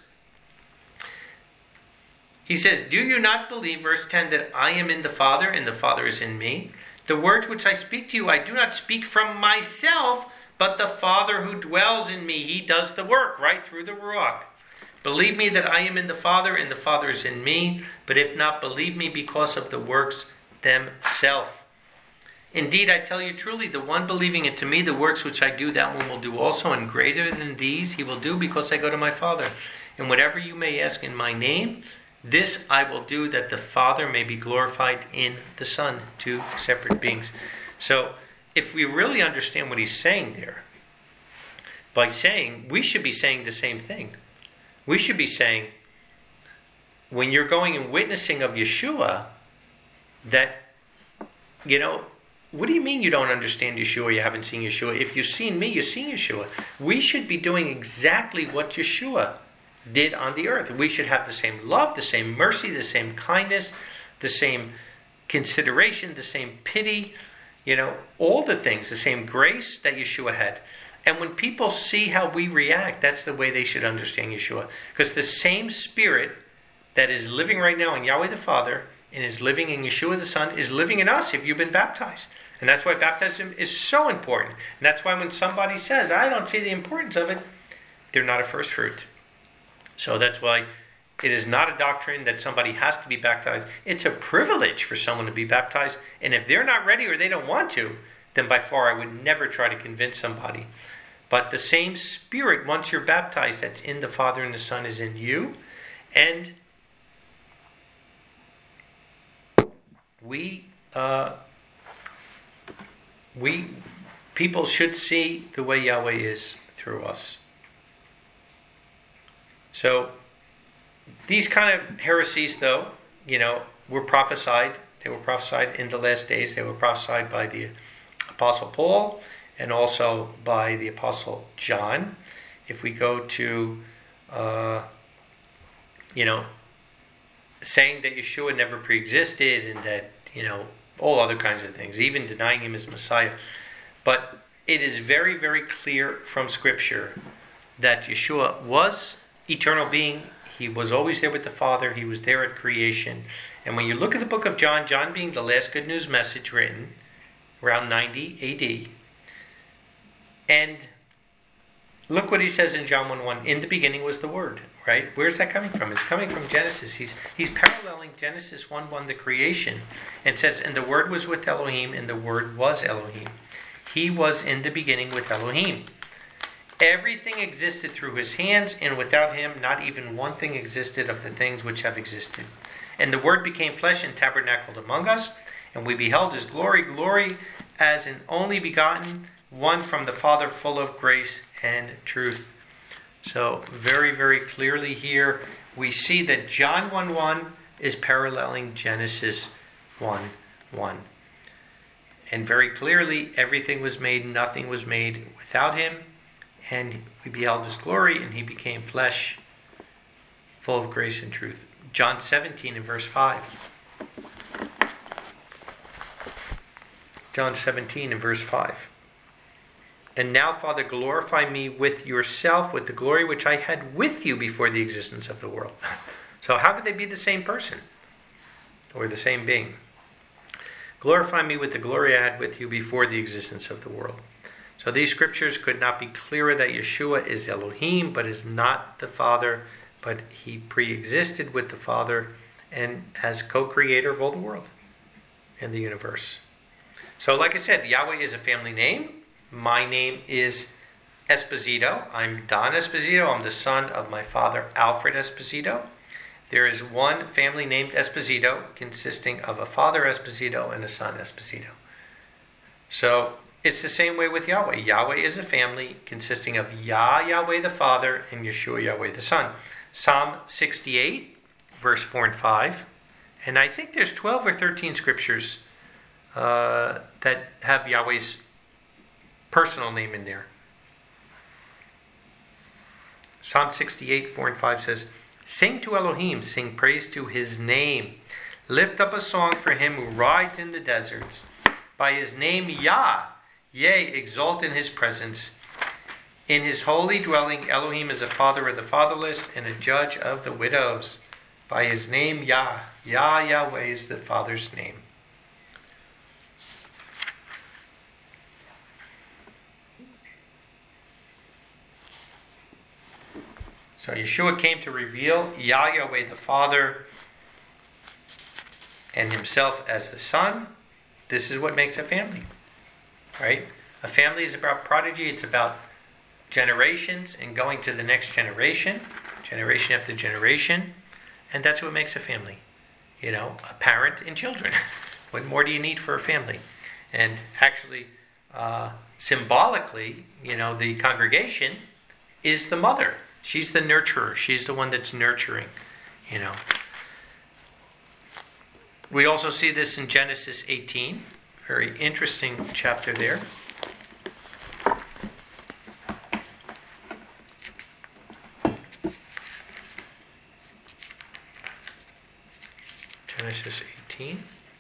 he says, do you not believe, verse ten, that I am in the Father and the Father is in me? The words which I speak to you, I do not speak from myself, but the Father who dwells in me, he does the work, right through the Ruach. Believe me that I am in the Father, and the Father is in me. But if not, believe me because of the works themselves. Indeed, I tell you truly, the one believing into me, the works which I do, that one will do also. And greater than these he will do, because I go to my Father. And whatever you may ask in my name, This I will do that the Father may be glorified in the Son. Two separate beings. So if we really understand what he's saying there, by saying, we should be saying the same thing. We should be saying, when you're going and witnessing of Yeshua, that, you know, what do you mean you don't understand Yeshua, you haven't seen Yeshua? If you've seen me, you've seen Yeshua. We should be doing exactly what Yeshua did on the earth. We should have the same love, the same mercy, the same kindness, the same consideration, the same pity, you know, all the things, the same grace that Yeshua had. And when people see how we react, that's the way they should understand Yeshua. Because the same Spirit that is living right now in Yahweh the Father and is living in Yeshua the Son is living in us if you've been baptized. And that's why baptism is so important. And that's why when somebody says, I don't see the importance of it, they're not a first fruit. So that's why it is not a doctrine that somebody has to be baptized. It's a privilege for someone to be baptized. And if they're not ready or they don't want to, then by far I would never try to convince somebody. But the same Spirit, once you're baptized, that's in the Father and the Son is in you. And we, uh, we, people should see the way Yahweh is through us. So, these kind of heresies, though, you know, were prophesied. They were prophesied in the last days. They were prophesied by the Apostle Paul and also by the Apostle John. If we go to, uh, you know, saying that Yeshua never pre-existed and that, you know, all other kinds of things, even denying him as Messiah. But it is very, very clear from Scripture that Yeshua was eternal being. He was always there with the Father. He was there at creation. And when you look at the book of John, John being the last good news message written around ninety A D, and look what he says in John one one. In the beginning was the Word, right? Where's that coming from? It's coming from Genesis. He's he's paralleling Genesis one one, the creation, and says, and the Word was with Elohim, and the Word was Elohim. He was in the beginning with Elohim. Everything existed through his hands, and without him not even one thing existed of the things which have existed. And the Word became flesh and tabernacled among us, and we beheld his glory, glory as an only begotten one from the Father, full of grace and truth. So very, very clearly here, we see that John one one is paralleling Genesis one one. And very clearly, everything was made, nothing was made without him. And we beheld his glory, and he became flesh, full of grace and truth. John seventeen and verse five. John seventeen and verse five. And now, Father, glorify me with yourself, with the glory which I had with you before the existence of the world. So how could they be the same person? Or the same being? Glorify me with the glory I had with you before the existence of the world. So these scriptures could not be clearer that Yeshua is Elohim, but is not the Father, but he pre-existed with the Father and as co-creator of all the world and the universe. So like I said, Yahweh is a family name. My name is Esposito. I'm Don Esposito. I'm the son of my father, Alfred Esposito. There is one family named Esposito, consisting of a father Esposito and a son Esposito. So it's the same way with Yahweh. Yahweh is a family consisting of Yah, Yahweh the Father, and Yeshua, Yahweh the Son. Psalm sixty-eight, verse four and five. And I think there's twelve or thirteen scriptures uh, that have Yahweh's personal name in there. Psalm sixty-eight, four and five says, sing to Elohim, sing praise to his name. Lift up a song for him who rides in the deserts. By his name Yah, yea, exalt in his presence. In his holy dwelling, Elohim is a father of the fatherless and a judge of the widows. By his name Yah, Yah, Yahweh is the Father's name. So Yeshua came to reveal Yah, Yahweh the Father, and himself as the Son. This is what makes a family, right? A family is about prodigy. It's about generations and going to the next generation, generation after generation. And that's what makes a family. You know, a parent and children. What more do you need for a family? And actually, uh, symbolically, you know, the congregation is the mother. She's the nurturer. She's the one that's nurturing, you know. We also see this in Genesis eighteen. Very interesting chapter there. Genesis eighteen.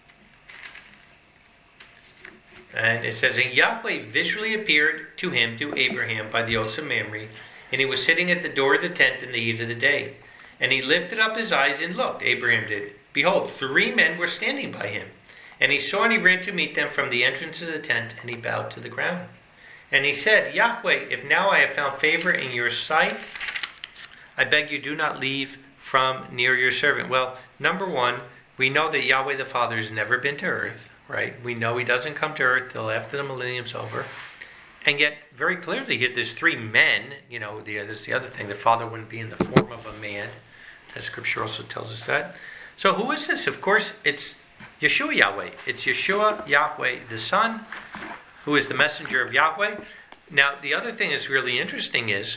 And it says, and Yahweh visually appeared to him through Abraham by the oaths of Mamre, and he was sitting at the door of the tent in the heat of the day. And he lifted up his eyes and looked, Abraham did. Behold, three men were standing by him. And he saw and he ran to meet them from the entrance of the tent, and he bowed to the ground. And he said, Yahweh, if now I have found favor in your sight, I beg you do not leave from near your servant. Well, number one, we know that Yahweh the Father has never been to earth, right? We know he doesn't come to earth till after the millennium's over. And yet, very clearly here, there's three men. You know, the, there's the other thing. The Father wouldn't be in the form of a man. As Scripture also tells us that. So who is this? Of course, it's Yeshua Yahweh. It's Yeshua Yahweh, the Son, who is the messenger of Yahweh. Now, the other thing that's really interesting is,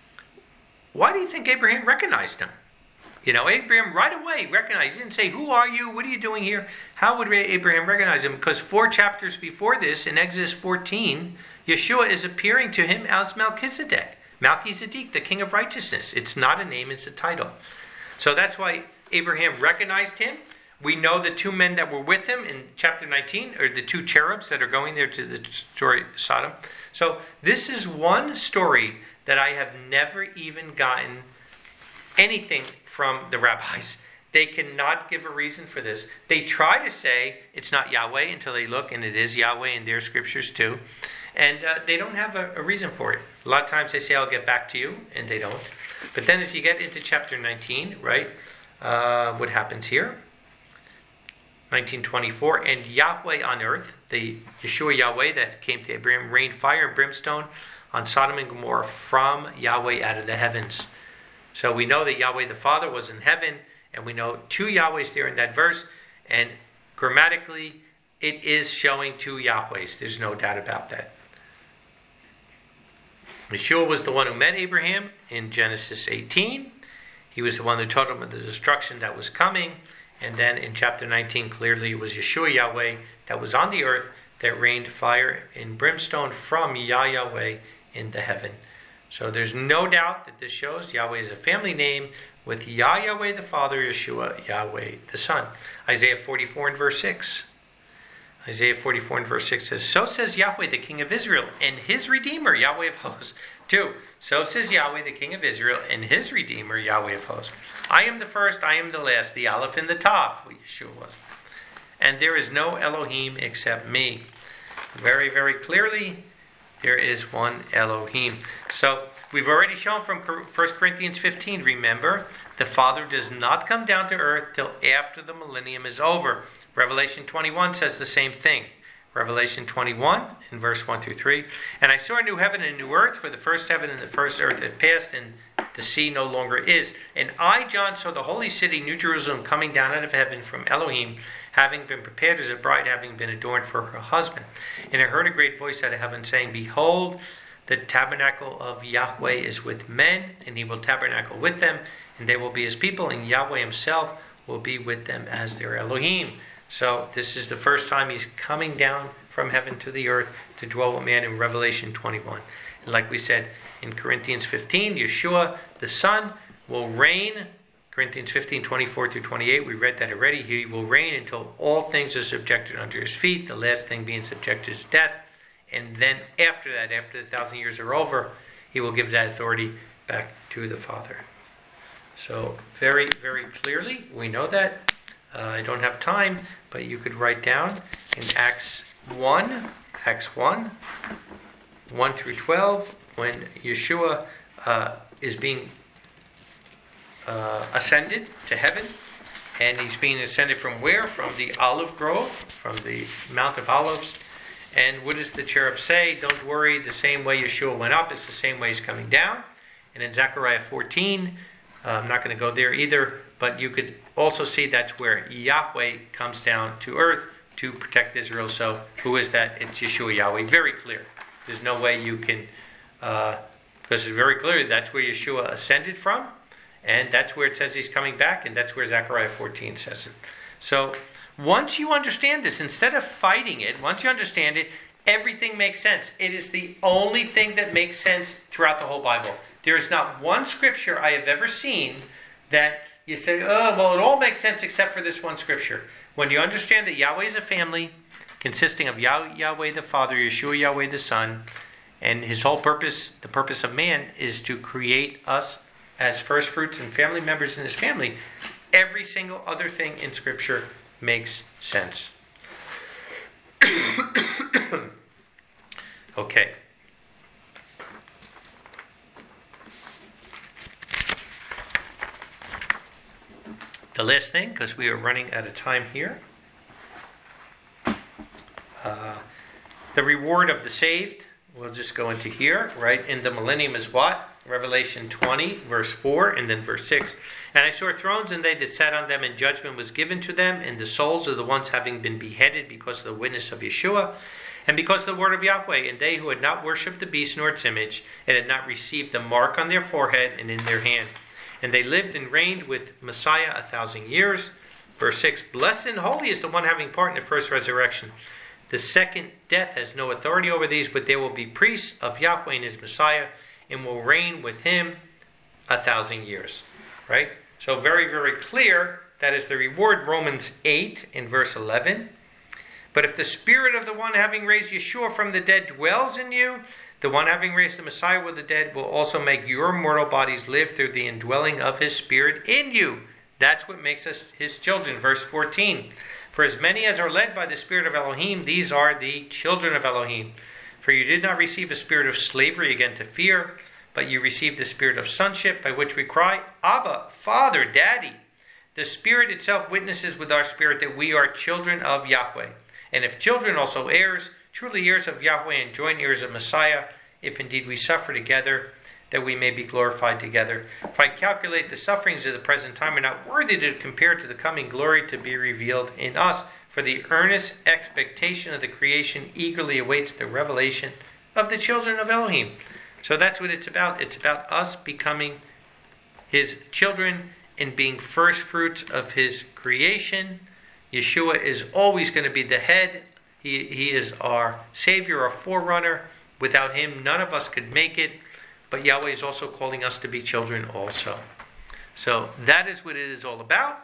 why do you think Abraham recognized him? You know, Abraham right away recognized. He didn't say, who are you? What are you doing here? How would Abraham recognize him? Because four chapters before this, in Exodus fourteen, Yeshua is appearing to him as Melchizedek. Melchizedek, the king of righteousness. It's not a name, it's a title. So that's why Abraham recognized him. We know the two men that were with him in chapter nineteen, or the two cherubs that are going there to the story of Sodom. So this is one story that I have never even gotten anything from the rabbis. They cannot give a reason for this. They try to say it's not Yahweh until they look, and it is Yahweh in their scriptures too. And uh, they don't have a, a reason for it. A lot of times they say, I'll get back to you, and they don't. But then as you get into chapter nineteen, right, uh, what happens here? nineteen twenty-four, and Yahweh on earth, the Yeshua Yahweh that came to Abraham, rained fire and brimstone on Sodom and Gomorrah from Yahweh out of the heavens. So we know that Yahweh the Father was in heaven, and we know two Yahwehs there in that verse, and grammatically it is showing two Yahwehs. There's no doubt about that. Yeshua was the one who met Abraham in Genesis eighteen. He was the one who told him of the destruction that was coming. And then in chapter nineteen, clearly it was Yeshua Yahweh that was on the earth that rained fire and brimstone from Yah Yahweh in the heaven. So there's no doubt that this shows Yahweh is a family name with Yah Yahweh the Father, Yeshua Yahweh the Son. Isaiah forty-four and verse six. Isaiah forty-four and verse six says, so says Yahweh the King of Israel and his Redeemer, Yahweh of hosts. Two, so says Yahweh the King of Israel and his Redeemer, Yahweh of hosts. I am the first, I am the last, the Aleph and the Tav, who Yeshua was. And there is no Elohim except me. Very, very clearly, there is one Elohim. So, we've already shown from First Corinthians fifteen, remember, the Father does not come down to earth till after the millennium is over. Revelation twenty-one says the same thing. Revelation twenty-one, in verse one through three. And I saw a new heaven and a new earth, for the first heaven and the first earth had passed, and the sea no longer is. And I, John, saw the holy city, New Jerusalem, coming down out of heaven from Elohim, having been prepared as a bride, having been adorned for her husband. And I heard a great voice out of heaven saying, behold, the tabernacle of Yahweh is with men, and he will tabernacle with them, and they will be his people, and Yahweh himself will be with them as their Elohim. So this is the first time he's coming down from heaven to the earth to dwell with man in Revelation twenty-one. And like we said in Corinthians fifteen, Yeshua, the Son, will reign. Corinthians fifteen, twenty-four through twenty-eight, we read that already. He will reign until all things are subjected under his feet, the last thing being subjected is death. And then after that, after the thousand years are over, he will give that authority back to the Father. So very, very clearly, we know that. Uh, I don't have time, but you could write down in Acts one, Acts one, one through twelve, when Yeshua uh, is being uh, ascended to heaven, and he's being ascended from where? From the olive grove, from the Mount of Olives. And what does the cherub say? Don't worry, the same way Yeshua went up is the same way he's coming down. And in Zechariah fourteen, Uh, I'm not going to go there either, but you could also see that's where Yahweh comes down to earth to protect Israel. So who is that? It's Yeshua Yahweh. Very clear. There's no way you can, uh, because it's very clear that's where Yeshua ascended from, and that's where it says he's coming back, and that's where Zechariah fourteen says it. So once you understand this, instead of fighting it, once you understand it, everything makes sense. It is the only thing that makes sense throughout the whole Bible. There is not one scripture I have ever seen that you say, oh, well, it all makes sense except for this one scripture. When you understand that Yahweh is a family consisting of Yah- Yahweh the Father, Yeshua Yahweh the Son, and his whole purpose, the purpose of man, is to create us as first fruits and family members in his family, every single other thing in scripture makes sense. Okay. The last thing, because we are running out of time here. Uh, the reward of the saved, we'll just go into here, right? In the millennium is what? Revelation twenty, verse four, and then verse six. And I saw thrones, and they that sat on them, and judgment was given to them, and the souls of the ones having been beheaded because of the witness of Yeshua, and because of the word of Yahweh, and they who had not worshipped the beast nor its image, and had not received the mark on their forehead and in their hand. And they lived and reigned with Messiah a thousand years. Verse six, blessed and holy is the one having part in the first resurrection. The second death has no authority over these, but they will be priests of Yahweh and his Messiah, and will reign with him a thousand years. Right? So very, very clear. That is the reward. Romans eight in verse eleven. But if the spirit of the one having raised Yeshua from the dead dwells in you, the one having raised the Messiah with the dead will also make your mortal bodies live through the indwelling of his Spirit in you. That's what makes us his children. Verse fourteen. For as many as are led by the Spirit of Elohim, these are the children of Elohim. For you did not receive a spirit of slavery again to fear, but you received the spirit of sonship, by which we cry, Abba, Father, Daddy. The Spirit itself witnesses with our spirit that we are children of Yahweh. And if children, also heirs, truly heirs of Yahweh and joint heirs of Messiah, if indeed we suffer together, that we may be glorified together. If I calculate the sufferings of the present time are not worthy to compare to the coming glory to be revealed in us, for the earnest expectation of the creation eagerly awaits the revelation of the children of Elohim. So that's what it's about. It's about us becoming his children and being first fruits of his creation. Yeshua is always going to be the head. He, he is our Savior, our forerunner. Without him, none of us could make it. But Yahweh is also calling us to be children also. So that is what it is all about.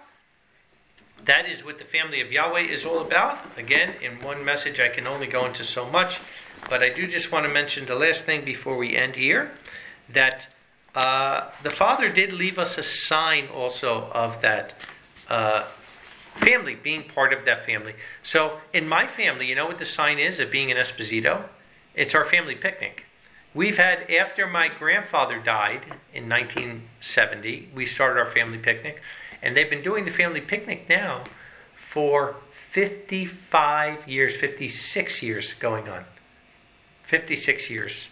That is what the family of Yahweh is all about. Again, in one message I can only go into so much. But I do just want to mention the last thing before we end here. That uh, the Father did leave us a sign also of that uh, family, being part of that family. So in my family, you know what the sign is of being an Esposito? It's our family picnic. We've had, after my grandfather died in nineteen seventy, we started our family picnic. And they've been doing the family picnic now for fifty-five years, fifty-six years going on. fifty-six years.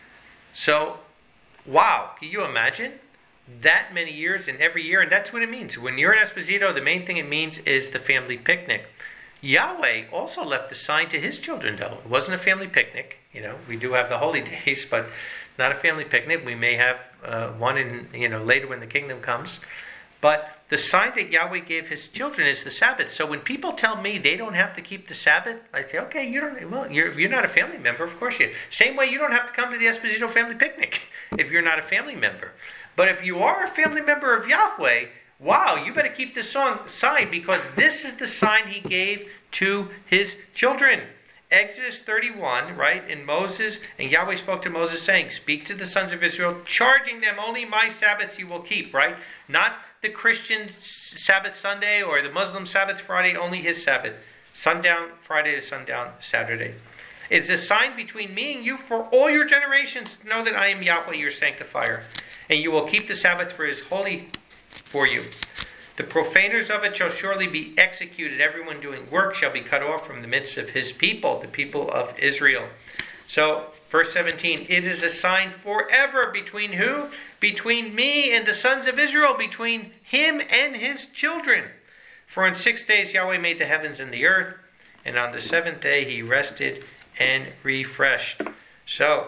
So, wow, can you imagine? That many years and every year, and that's what it means. When you're an Esposito, the main thing it means is the family picnic. Yahweh also left a sign to his children, though. It wasn't a family picnic. You know, we do have the holy days, but not a family picnic. We may have uh, one in, you know, later when the kingdom comes. But the sign that Yahweh gave his children is the Sabbath. So when people tell me they don't have to keep the Sabbath, I say, okay, you don't. Well, you're you're not a family member, of course you. Same way you don't have to come to the Esposito family picnic if you're not a family member. But if you are a family member of Yahweh, wow, you better keep this song sign, because this is the sign he gave to his children. Exodus thirty-one, right? And Moses, and Yahweh spoke to Moses saying, speak to the sons of Israel, charging them, only my Sabbaths you will keep, right? Not the Christian Sabbath Sunday or the Muslim Sabbath Friday, only his Sabbath. Sundown Friday to sundown Saturday. It's a sign between me and you for all your generations to know that I am Yahweh, your sanctifier. And you will keep the Sabbath for his holy for you. The profaners of it shall surely be executed. Everyone doing work shall be cut off from the midst of his people, the people of Israel. So, verse seventeen, it is a sign forever between who? Between me and the sons of Israel, between him and his children. For in six days Yahweh made the heavens and the earth, and on the seventh day he rested and refreshed. So,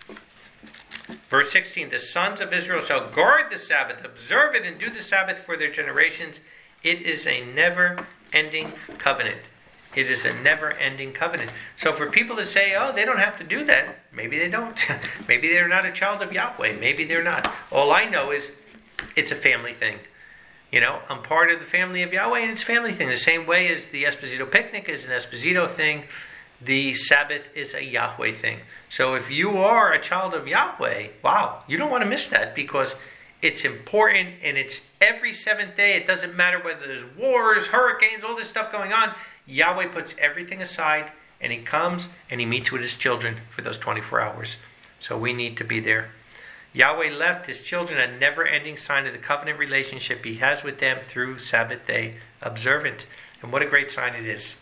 verse sixteen, the sons of Israel shall guard the Sabbath, observe it, and do the Sabbath for their generations. It is a never-ending covenant. It is a never-ending covenant. So for people that say, oh, they don't have to do that, maybe they don't. Maybe they're not a child of Yahweh. Maybe they're not. All I know is it's a family thing. You know, I'm part of the family of Yahweh, and it's a family thing. The same way as the Esposito picnic is an Esposito thing, the Sabbath is a Yahweh thing. So if you are a child of Yahweh, wow, you don't want to miss that, because it's important, and it's every seventh day. It doesn't matter whether there's wars, hurricanes, all this stuff going on. Yahweh puts everything aside, and he comes and he meets with his children for those twenty-four hours. So we need to be there. Yahweh left his children a never-ending sign of the covenant relationship he has with them through Sabbath day observant. And what a great sign it is.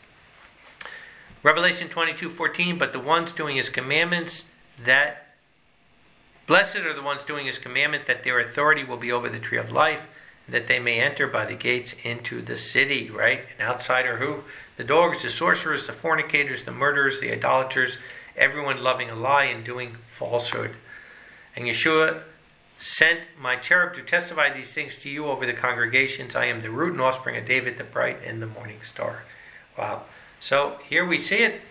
Revelation twenty-two fourteen, but the ones doing his commandments, that blessed are the ones doing his commandment, that their authority will be over the tree of life, that they may enter by the gates into the city, right? And outside are who? The dogs, the sorcerers, the fornicators, the murderers, the idolaters, everyone loving a lie and doing falsehood. And Yeshua sent my cherub to testify these things to you over the congregations. I am the root and offspring of David, the bright and the morning star. Wow. So here we see it.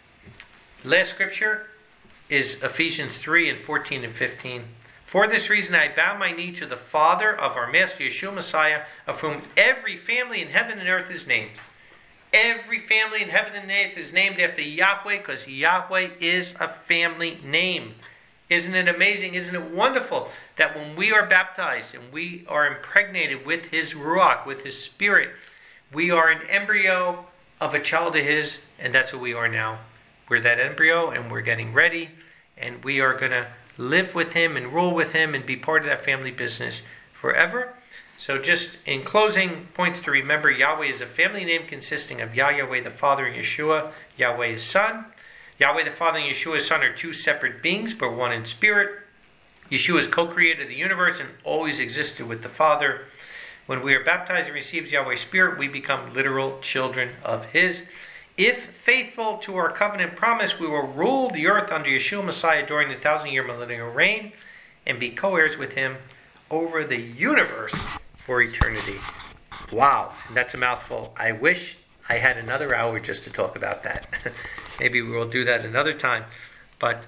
Last scripture is Ephesians three and fourteen and fifteen. For this reason I bow my knee to the Father of our Master Yeshua Messiah, of whom every family in heaven and earth is named. Every family in heaven and earth is named after Yahweh, because Yahweh is a family name. Isn't it amazing? Isn't it wonderful that when we are baptized and we are impregnated with his Ruach, with his Spirit, we are an embryo of a child of his, and that's who we are now. We're that embryo, and we're getting ready, and we are going to live with him and rule with him and be part of that family business forever. So just in closing, points to remember: Yahweh is a family name consisting of Yahweh the Father and Yeshua, Yahweh his Son. Yahweh the Father and Yeshua his Son are two separate beings, but one in spirit. Yeshua is co-creator of the universe and always existed with the Father. When we are baptized and receive Yahweh's Spirit, we become literal children of his. If faithful to our covenant promise, we will rule the earth under Yeshua Messiah during the thousand-year millennial reign and be co-heirs with him over the universe for eternity. Wow, that's a mouthful. I wish I had another hour just to talk about that. Maybe we will do that another time. But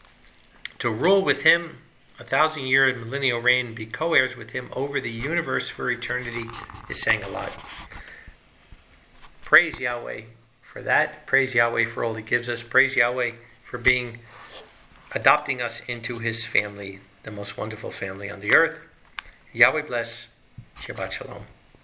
to rule with him a thousand-year millennial reign and be co-heirs with him over the universe for eternity is saying a lot. Praise Yahweh for that. Praise Yahweh for all he gives us. Praise Yahweh for being, adopting us into his family, the most wonderful family on the earth. Yahweh bless. Shabbat Shalom.